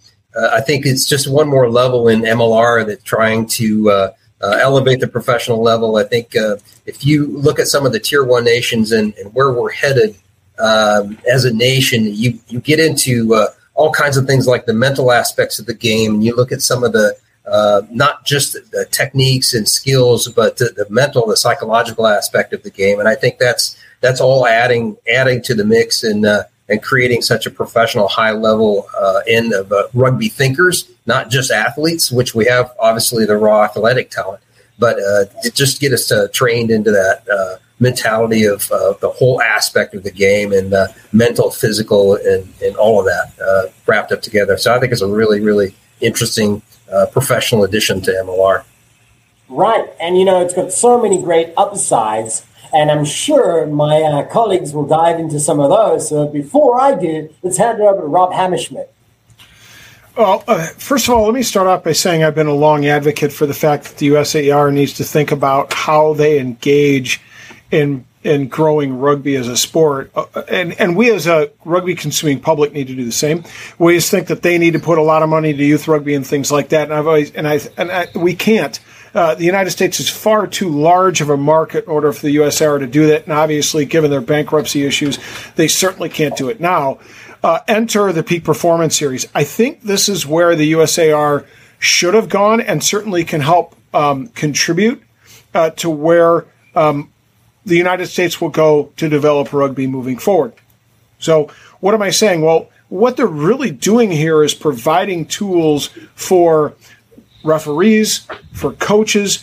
I think it's just one more level in MLR that's trying to elevate the professional level. I think if you look at some of the Tier 1 nations and where we're headed as a nation, you get into all kinds of things like the mental aspects of the game, and you look at some of the not just the techniques and skills, but the mental, the psychological aspect of the game. And I think that's all adding to the mix and creating such a professional high level end of rugby thinkers, not just athletes, which we have obviously the raw athletic talent, but just get us trained into that mentality of the whole aspect of the game and mental, physical, and all of that wrapped up together. So I think it's a really, really interesting professional addition to MLR. Right. And, it's got so many great upsides. And I'm sure my colleagues will dive into some of those. So before I do, let's hand it over to Rob Hammerschmidt. Well, first of all, let me start off by saying I've been a long advocate for the fact that the USAR needs to think about how they engage in growing rugby as a sport. And we as a rugby consuming public need to do the same. We just think that they need to put a lot of money into youth rugby and things like that. And we can't. The United States is far too large of a market in order for the USAR to do that. And obviously, given their bankruptcy issues, they certainly can't do it now. Enter the Peak Performance Series. I think this is where the USAR should have gone and certainly can help contribute to where the United States will go to develop rugby moving forward. So what am I saying? Well, what they're really doing here is providing tools for referees, for coaches,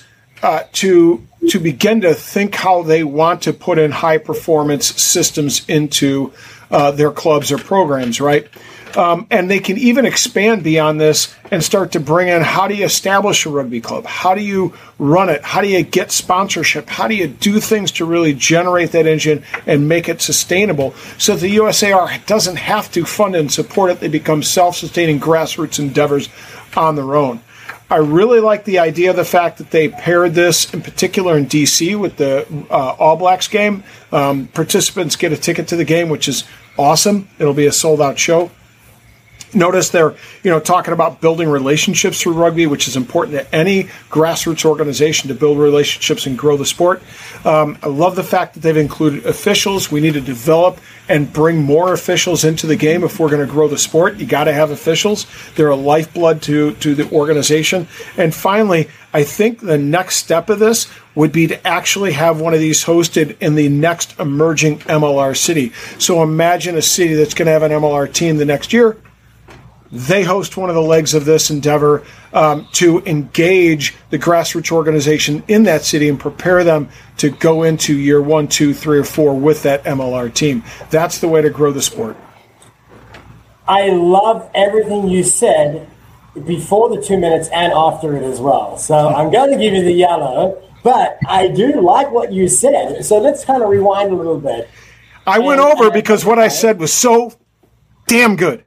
to begin to think how they want to put in high performance systems into their clubs or programs, right? And they can even expand beyond this and start to bring in, how do you establish a rugby club? How do you run it? How do you get sponsorship? How do you do things to really generate that engine and make it sustainable so the USAR doesn't have to fund and support it? They become self-sustaining grassroots endeavors on their own. I really like the idea of the fact that they paired this, in particular in D.C., with the All Blacks game. Participants get a ticket to the game, which is awesome. It'll be a sold-out show. Notice they're, talking about building relationships through rugby, which is important to any grassroots organization to build relationships and grow the sport. I love the fact that they've included officials. We need to develop and bring more officials into the game if we're going to grow the sport. You got to have officials. They're a lifeblood to the organization. And finally, I think the next step of this would be to actually have one of these hosted in the next emerging MLR city. So imagine a city that's going to have an MLR team the next year. They host one of the legs of this endeavor to engage the grassroots organization in that city and prepare them to go into year 1, 2, 3, or 4 with that MLR team. That's the way to grow the sport. I love everything you said. before the 2 minutes and after it as well. So I'm going to give you the yellow, but I do like what you said. So let's kind of rewind a little bit. I went over because what I said was so damn good.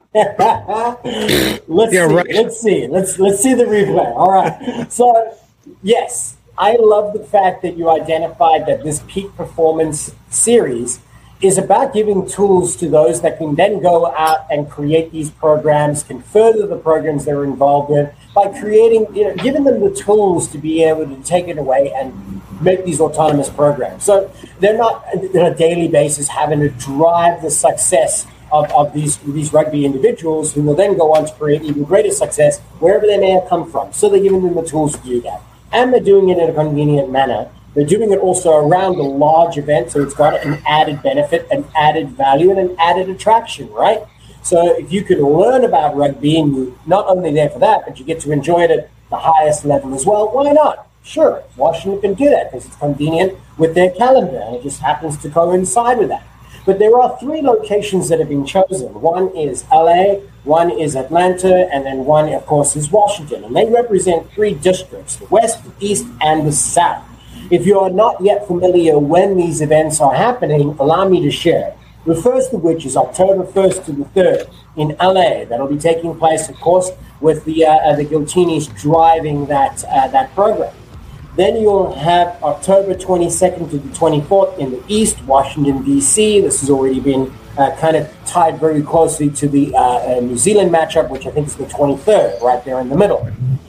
Let's see the replay. All right. So, yes, I love the fact that you identified that this peak performance series is about giving tools to those that can then go out and create these programs, can further the programs they're involved with by creating, giving them the tools to be able to take it away and make these autonomous programs. So they're not on a daily basis having to drive the success of these rugby individuals who will then go on to create even greater success wherever they may have come from. So they're giving them the tools to do that. And they're doing it in a convenient manner. They're doing it also around a large event, so it's got an added benefit, an added value, and an added attraction, right? So if you could learn about rugby and you're not only there for that, but you get to enjoy it at the highest level as well, why not? Sure, Washington can do that because it's convenient with their calendar, and it just happens to coincide with that. But there are 3 locations that have been chosen. One is LA, one is Atlanta, and then one, of course, is Washington. And they represent 3 districts, the West, the East, and the South. If you are not yet familiar when these events are happening, allow me to share. The first of which is October 1st to the 3rd in LA. That'll be taking place, of course, with the Giltinis driving that program. Then you'll have October 22nd to the 24th in the East, Washington, D.C. This has already been kind of tied very closely to the New Zealand matchup, which I think is the 23rd, right there in the middle.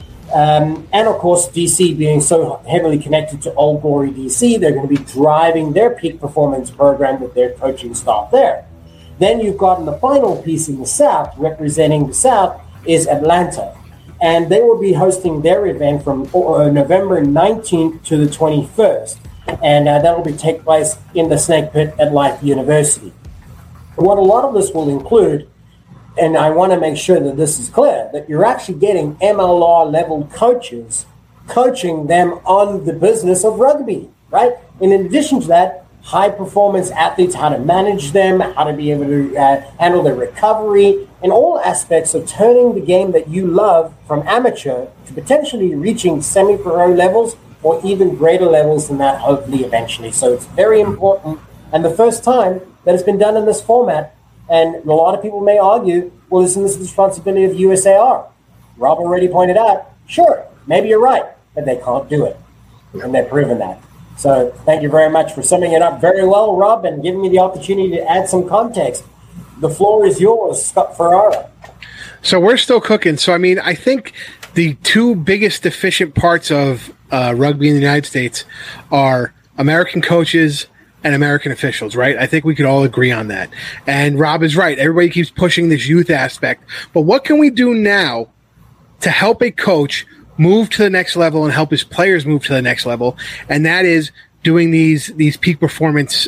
And, of course, D.C. being so heavily connected to Old Glory D.C., they're going to be driving their peak performance program with their coaching staff there. Then you've got in the final piece in the South, representing the South, is Atlanta. And they will be hosting their event from November 19th to the 21st. And that will take place in the Snake Pit at Life University. What a lot of this will include, and I want to make sure that this is clear, that you're actually getting MLR-level coaches coaching them on the business of rugby, right? And in addition to that, high-performance athletes, how to manage them, how to be able to handle their recovery, and all aspects of turning the game that you love from amateur to potentially reaching semi-pro levels or even greater levels than that, hopefully, eventually. So it's very important, and the first time that it's been done in this format. And a lot of people may argue, well, isn't this the responsibility of USAR? Rob already pointed out, sure, maybe you're right, but they can't do it. And they've proven that. So thank you very much for summing it up very well, Rob, and giving me the opportunity to add some context. The floor is yours, Scott Ferrara. So we're still cooking. So, I mean, I think the 2 biggest deficient parts of rugby in the United States are American coaches and American officials, right? I think we could all agree on that. And Rob is right. Everybody keeps pushing this youth aspect. But what can we do now to help a coach move to the next level and help his players move to the next level? And that is doing these peak performance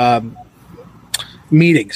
meetings,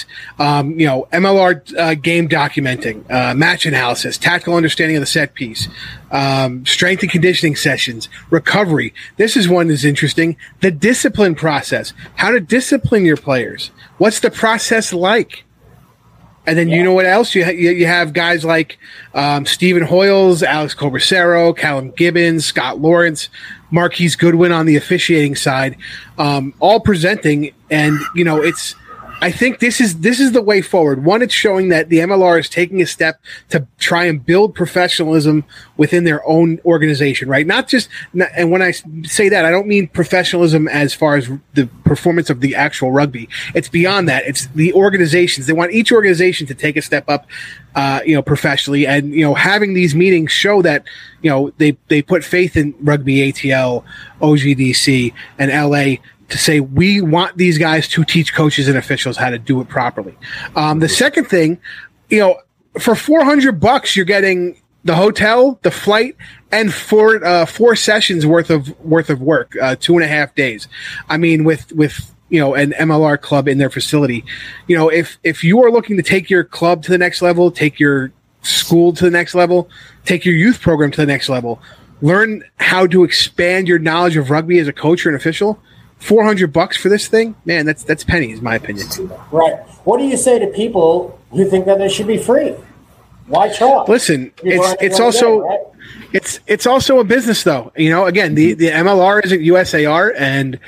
MLR game documenting, match analysis, tactical understanding of the set piece, strength and conditioning sessions, recovery. This is one that's interesting. The discipline process, how to discipline your players. What's the process like? And then you know what else? You have guys like Stephen Hoyles, Alex Cobracero, Callum Gibbons, Scott Lawrence, Marquise Goodwin on the officiating side, all presenting. And, I think this is the way forward. One, it's showing that the MLR is taking a step to try and build professionalism within their own organization, right? And when I say that, I don't mean professionalism as far as the performance of the actual rugby. It's beyond that. It's the organizations. They want each organization to take a step up, professionally, and having these meetings show that they put faith in rugby ATL, OGDC, and LA. To say we want these guys to teach coaches and officials how to do it properly. The second thing, for $400, you're getting the hotel, the flight, and 4 sessions worth of work, 2.5 days. I mean, with an MLR club in their facility, if you are looking to take your club to the next level, take your school to the next level, take your youth program to the next level, learn how to expand your knowledge of rugby as a coach or an official. $400 for this thing, man, that's pennies, in my opinion. Right. What do you say to people who think that it should be free? Why charge? Listen, it's also right? it's also a business, though. Again, the MLR isn't USAR, and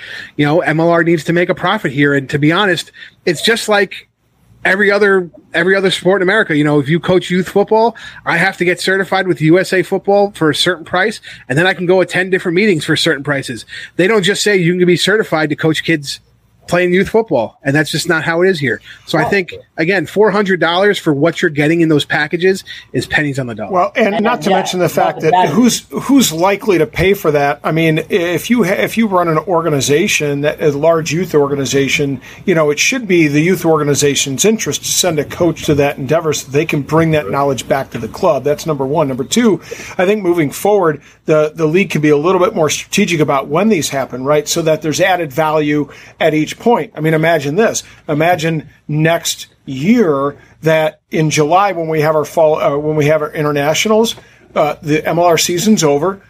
MLR needs to make a profit here. And to be honest, it's just like every other sport in America. If you coach youth football, I have to get certified with USA Football for a certain price, and then I can go attend different meetings for certain prices. They don't just say you can be certified to coach kids playing youth football, and that's just not how it is here. So I think, again, $400 for what you're getting in those packages is pennies on the dollar. Well, and not to mention the fact that who's likely to pay for that. I mean, if you run an organization, a large youth organization, it should be the youth organization's interest to send a coach to that endeavor so they can bring that knowledge back to the club. That's number one. Number two, I think moving forward, the league can be a little bit more strategic about when these happen, right? So that there's added value at each point. I mean, imagine this. Imagine next year that in July when we have our fall, when we have our internationals, the MLR season's over.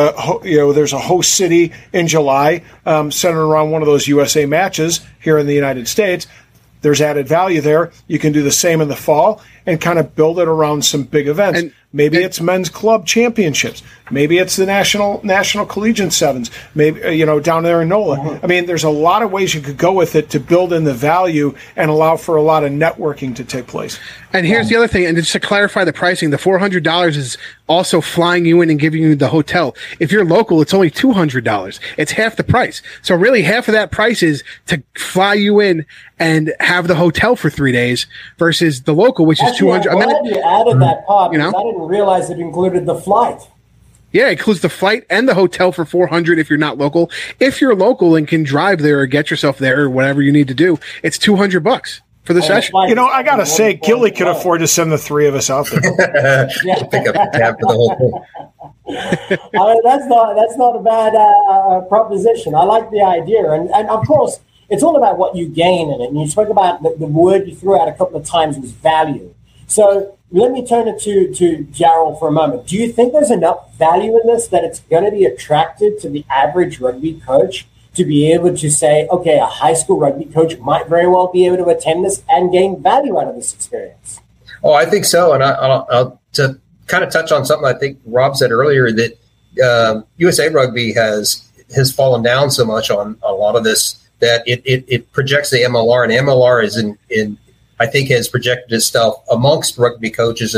There's a host city in July, centered around one of those USA matches here in the United States. There's added value there. You can do the same in the fall and kind of build it around some big events. Maybe it's men's club championships. Maybe it's the national collegiate sevens. Maybe down there in NOLA. I mean, there's a lot of ways you could go with it to build in the value and allow for a lot of networking to take place. And here's the other thing, and just to clarify the pricing, the $400 is also flying you in and giving you the hotel. If you're local, it's only $200. It's half the price. So really, half of that price is to fly you in and have the hotel for 3 days versus the local, which is $200. I'm glad you added that part because I didn't realize it included the flight. Yeah, it includes the flight and the hotel for $400 if you're not local. If you're local and can drive there or get yourself there or whatever you need to do, it's $200 for the session. I got to say, Gilly could afford to send the three of us out there. Pick up the tab for the whole thing. That's not a bad proposition. I like the idea. And of course, it's all about what you gain in it. And you spoke about the word you threw out a couple of times was value. So let me turn it to Jarrell for a moment. Do you think there's enough value in this that it's going to be attractive to the average rugby coach to be able to say, okay, a high school rugby coach might very well be able to attend this and gain value out of this experience? Oh, I think so. And I'll to kind of touch on something I think Rob said earlier, that USA Rugby has fallen down so much on a lot of this that it projects the MLR, and MLR is in I think has projected itself amongst rugby coaches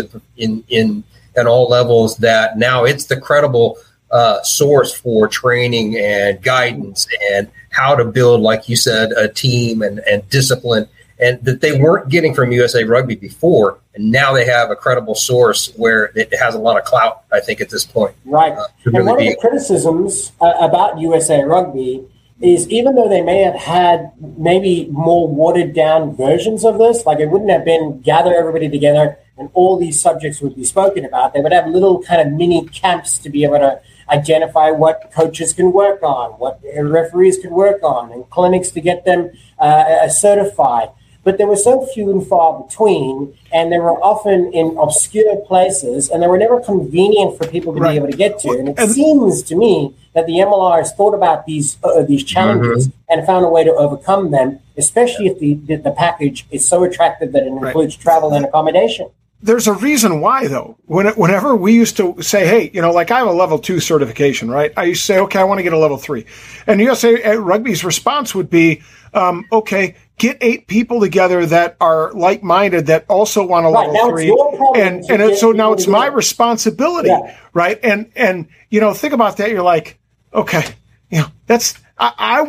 in all levels that now it's the credible source for training and guidance and how to build, like you said, a team and discipline, and that they weren't getting from USA Rugby before. And now they have a credible source where it has a lot of clout, I think, at this point. Right. And one of the criticisms about USA Rugby is even though they may have had maybe more watered down versions of this, like it wouldn't have been gather everybody together and all these subjects would be spoken about. They would have little kind of mini camps to be able to identify what coaches can work on, what referees can work on, and clinics to get them certified. But there were so few and far between, and they were often in obscure places, and they were never convenient for people to be able to get to. And it seems to me that the MLR has thought about these challenges and found a way to overcome them, especially if the package is so attractive that it includes travel and accommodation. There's a reason why, though. Whenever we used to say, hey, like I have a level 2 certification, right? I used to say, okay, I want to get a level 3. And USA Rugby's response would be, okay, get 8 people together that are like-minded that also want a level 3. And so now it's my responsibility, right? And think about that. You're like, okay, that's I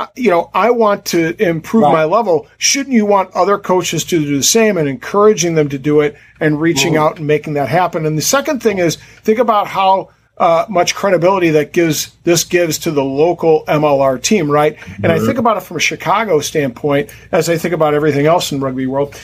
want to improve my level. Shouldn't you want other coaches to do the same and encouraging them to do it and reaching out and making that happen? And the second thing is think about how much credibility that gives to the local MLR team, right? And I think about it from a Chicago standpoint as I think about everything else in rugby world.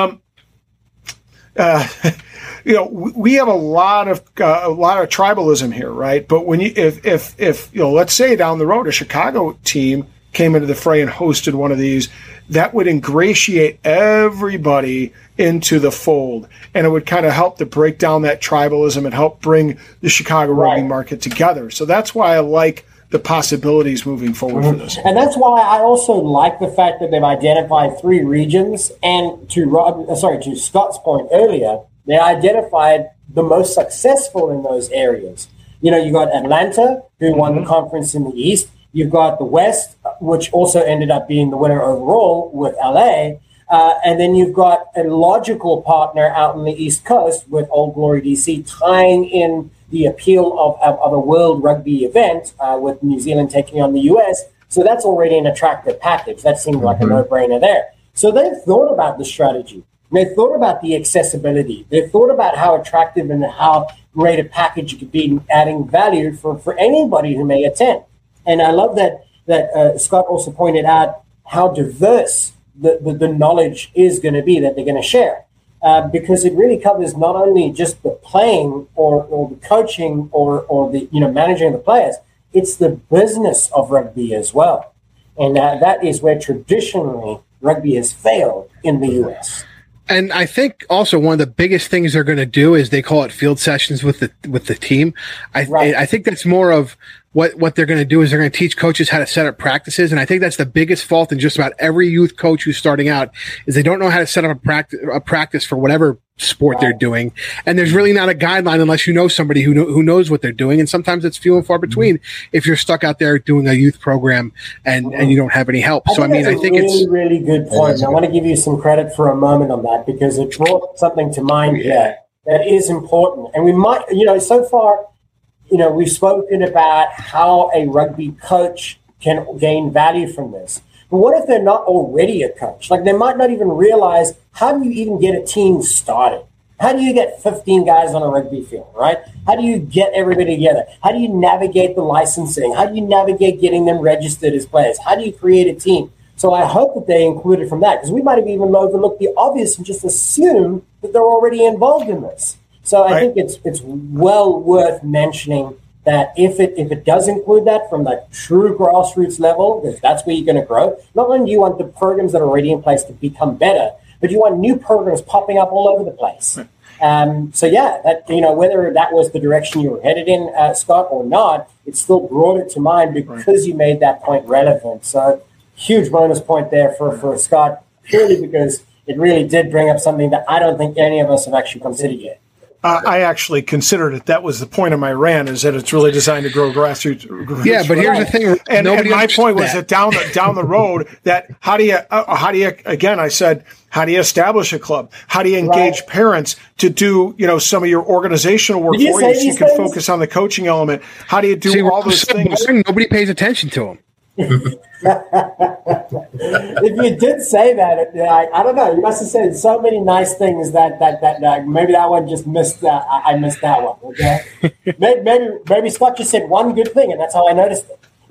We have a lot of tribalism here, right? But when if let's say down the road a Chicago team came into the fray and hosted one of these, that would ingratiate everybody into the fold, and it would kind of help to break down that tribalism and help bring the Chicago rugby market together. So that's why I like the possibilities moving forward for this. And that's why I also like the fact that they've identified 3 regions. And to Scott's point earlier, They identified the most successful in those areas. You know, you got Atlanta, who won the conference in the East. You've got the West, which also ended up being the winner overall with LA. And then you've got a logical partner out on the East Coast with Old Glory DC, tying in the appeal of a world rugby event with New Zealand taking on the US. So that's already an attractive package. That seemed like a no-brainer there. So they've thought about the strategy. They thought about the accessibility. They thought about how attractive and how great a package could be, adding value for anybody who may attend. And I love that Scott also pointed out how diverse the knowledge is going to be that they're going to share, because it really covers not only just the playing or the coaching or the managing the players. It's the business of rugby as well, and that is where traditionally rugby has failed in the U.S. And I think also one of the biggest things they're going to do is they call it field sessions with the team. I think that's more of what they're going to do is they're going to teach coaches how to set up practices. And I think that's the biggest fault in just about every youth coach who's starting out is they don't know how to set up a practice for whatever sport they're doing. And there's really not a guideline unless you know somebody who knows what they're doing. And sometimes it's few and far between if you're stuck out there doing a youth program and you don't have any help. So, I think it's really good point. And I want to give you some credit for a moment on that because it brought something to mind here that is important. And we might, so far, we've spoken about how a rugby coach can gain value from this. But what if they're not already a coach? Like they might not even realize, how do you even get a team started? How do you get 15 guys on a rugby field, right? How do you get everybody together? How do you navigate the licensing? How do you navigate getting them registered as players? How do you create a team? So I hope that they included from that, because we might have even overlooked the obvious and just assumed that they're already involved in this. So I think it's well worth mentioning that if it does include that from the true grassroots level, because that's where you're going to grow, not only do you want the programs that are already in place to become better, but you want new programs popping up all over the place. Whether that was the direction you were headed in, Scott, or not, it still brought it to mind because you made that point relevant. So huge bonus point there for Scott, purely because it really did bring up something that I don't think any of us have actually considered yet. I actually considered it. That was the point of my rant, is that it's really designed to grow grassroots. Yeah, but here's the thing. And my point was that down the road, that how do you again, I said, how do you establish a club? How do you engage parents to do, some of your organizational work for you so you can focus on the coaching element? How do you do all those things? Nobody pays attention to them. If you did say that, I don't know. You must have said so many nice things that maybe that one just missed. I missed that one. Okay, maybe Scott just said one good thing, and that's how I noticed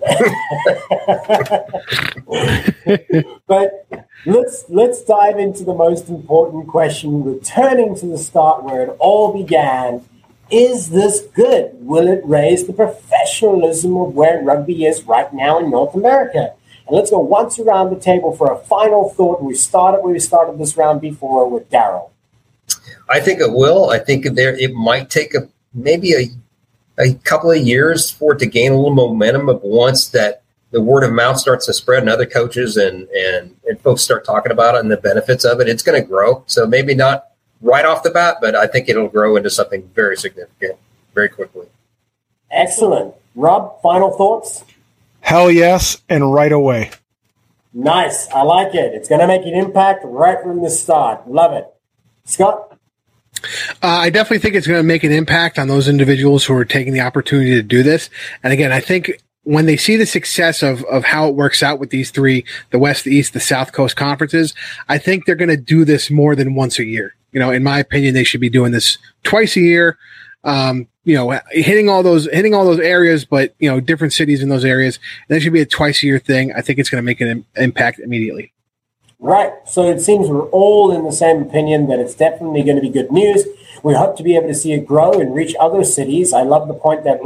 it. But let's dive into the most important question. Returning to the start where it all began. Is this good? Will it raise the professionalism of where rugby is right now in North America? And let's go once around the table for a final thought. We started where we started this round before with Daryl. I think it will. I think it might take maybe a couple of years for it to gain a little momentum. But once that the word of mouth starts to spread and other coaches and folks start talking about it and the benefits of it, it's going to grow. So maybe not right off the bat, but I think it'll grow into something very significant very quickly. Excellent. Rob, final thoughts? Hell yes, and right away. Nice. I like it. It's going to make an impact right from the start. Love it. Scott? I definitely think it's going to make an impact on those individuals who are taking the opportunity to do this. And again, I think when they see the success of how it works out with these three, the West, the East, the South Coast conferences, I think they're going to do this more than once a year. In my opinion, they should be doing this twice a year. Hitting all those areas, but different cities in those areas. And that should be a twice a year thing. I think it's going to make an impact immediately. Right. So it seems we're all in the same opinion that it's definitely going to be good news. We hope to be able to see it grow and reach other cities. I love the point that Rob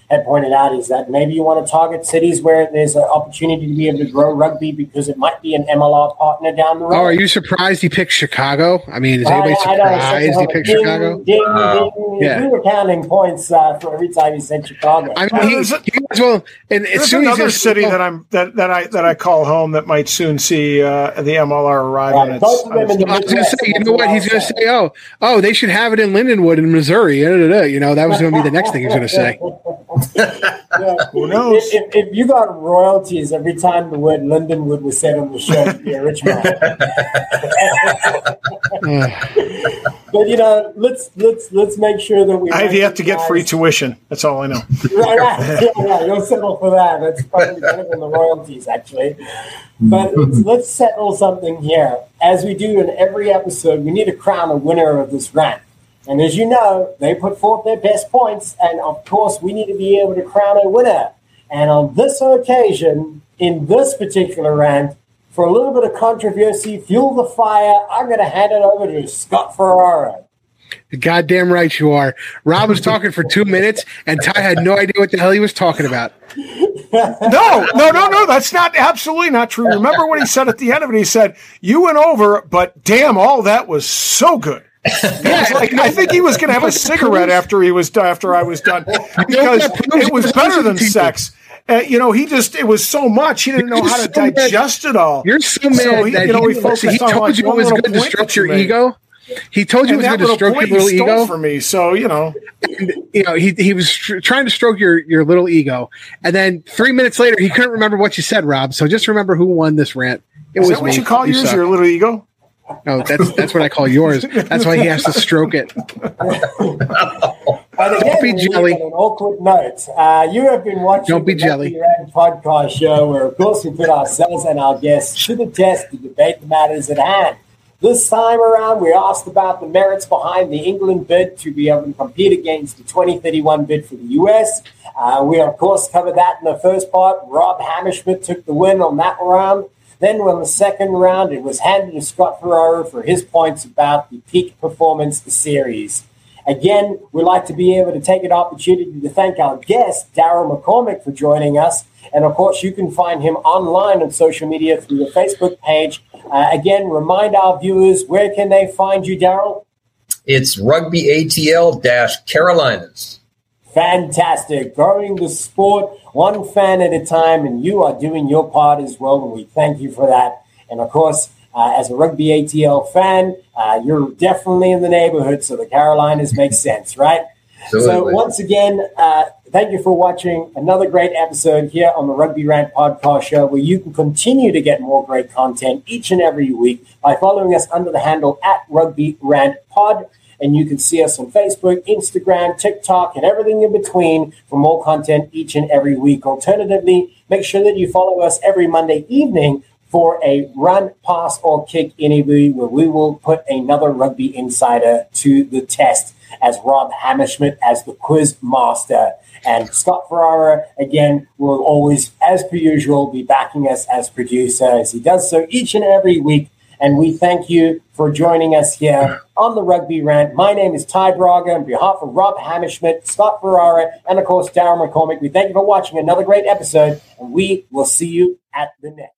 had pointed out is that maybe you want to target cities where there's an opportunity to be able to grow rugby because it might be an MLR partner down the road. Oh, are you surprised he picked Chicago? I mean, is anybody surprised he picked Chicago? Ding. Yeah. We were counting points for every time he said Chicago. I mean, there's another city that I call home that might soon see the MLR arrive. Right, both of them in the I was going to say, you know what? He's going to say, oh, they should have it in Lindenwood in Missouri. You know, that was going to be the next thing he was going to say. Who knows? If you got royalties every time the word Lindenwood was said on the show, you'd be a rich man. But you know, let's make sure that we. I've yet to get free tuition. That's all I know. right. Yeah, you'll settle for that. That's probably better than the royalties, actually. But let's settle something here. As we do in every episode, we need to crown a winner of this rant. And as you know, they put forth their best points, and of course, we need to be able to crown a winner. And on this occasion, in this particular rant, for a little bit of controversy, fuel the fire, I'm going to hand it over to Scott Ferrara. Goddamn right you are. Rob was talking for 2 minutes, and Ty had no idea what the hell he was talking about. No. That's absolutely not true. Remember what he said at the end of it? He said, "You went over, but damn, all that was so good." Yeah, I think he was going to have a cigarette after I was done because it was better than sex. It was so much he didn't know how to digest it all. You're so mad that he told you it was going to stroke your ego. He told you it was going to stroke your little ego for me. So he was trying to stroke your little ego, and then 3 minutes later he couldn't remember what you said, Rob. So just remember who won this rant. Is that what you call yours? Your little ego? No, that's what I call yours. That's why he has to stroke it. Don't be jelly. An awkward note. You have been watching Don't be the jelly. podcast show where, of course, we put ourselves and our guests to the test to debate the matters at hand. This time around, we asked about the merits behind the England bid to be able to compete against the 2031 bid for the US. We, of course, covered that in the first part. Rob Hammerschmidt took the win on that round. Then on the second round, it was handed to Scott Ferrara for his points about the peak performance of the series. Again, we'd like to be able to take an opportunity to thank our guest, Daryl McCormick, for joining us. And, of course, you can find him online on social media through the Facebook page. Again, remind our viewers, where can they find you, Daryl? It's Rugby ATL-Carolinas. Fantastic. Growing the sport one fan at a time, and you are doing your part as well, and we thank you for that. And, of course, as a Rugby ATL fan, you're definitely in the neighborhood, so the Carolinas make sense, right? Absolutely. So once again, thank you for watching another great episode here on the Rugby Rant Podcast Show, where you can continue to get more great content each and every week by following us under the handle at Rugby Rant Pod. And you can see us on Facebook, Instagram, TikTok, and everything in between for more content each and every week. Alternatively, make sure that you follow us every Monday evening for a run, pass, or kick interview where we will put another rugby insider to the test as Rob Hammerschmidt as the quiz master. And Scott Ferrara, again, will always, as per usual, be backing us as producer as he does so each and every week. And we thank you for joining us here on the Rugby Rant. My name is Ty Braga. On behalf of Rob Hammerschmidt, Scott Ferrara, and, of course, Darren McCormick, we thank you for watching another great episode, and we will see you at the next.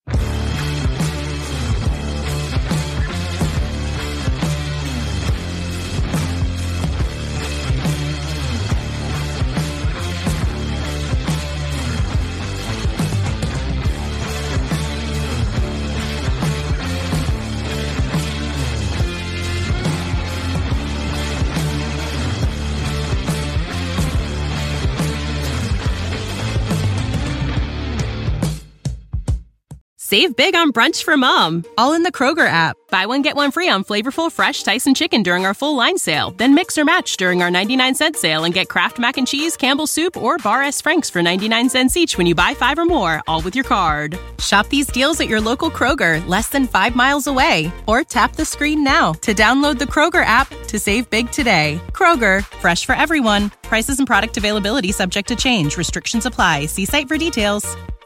Save big on brunch for mom, all in the Kroger app. Buy one, get one free on flavorful, fresh Tyson chicken during our full line sale. Then mix or match during our 99-cent sale and get Kraft Mac and Cheese, Campbell's Soup, or Bar S. Frank's for 99 cents each when you buy 5 or more, all with your card. Shop these deals at your local Kroger, less than 5 miles away. Or tap the screen now to download the Kroger app to save big today. Kroger, fresh for everyone. Prices and product availability subject to change. Restrictions apply. See site for details.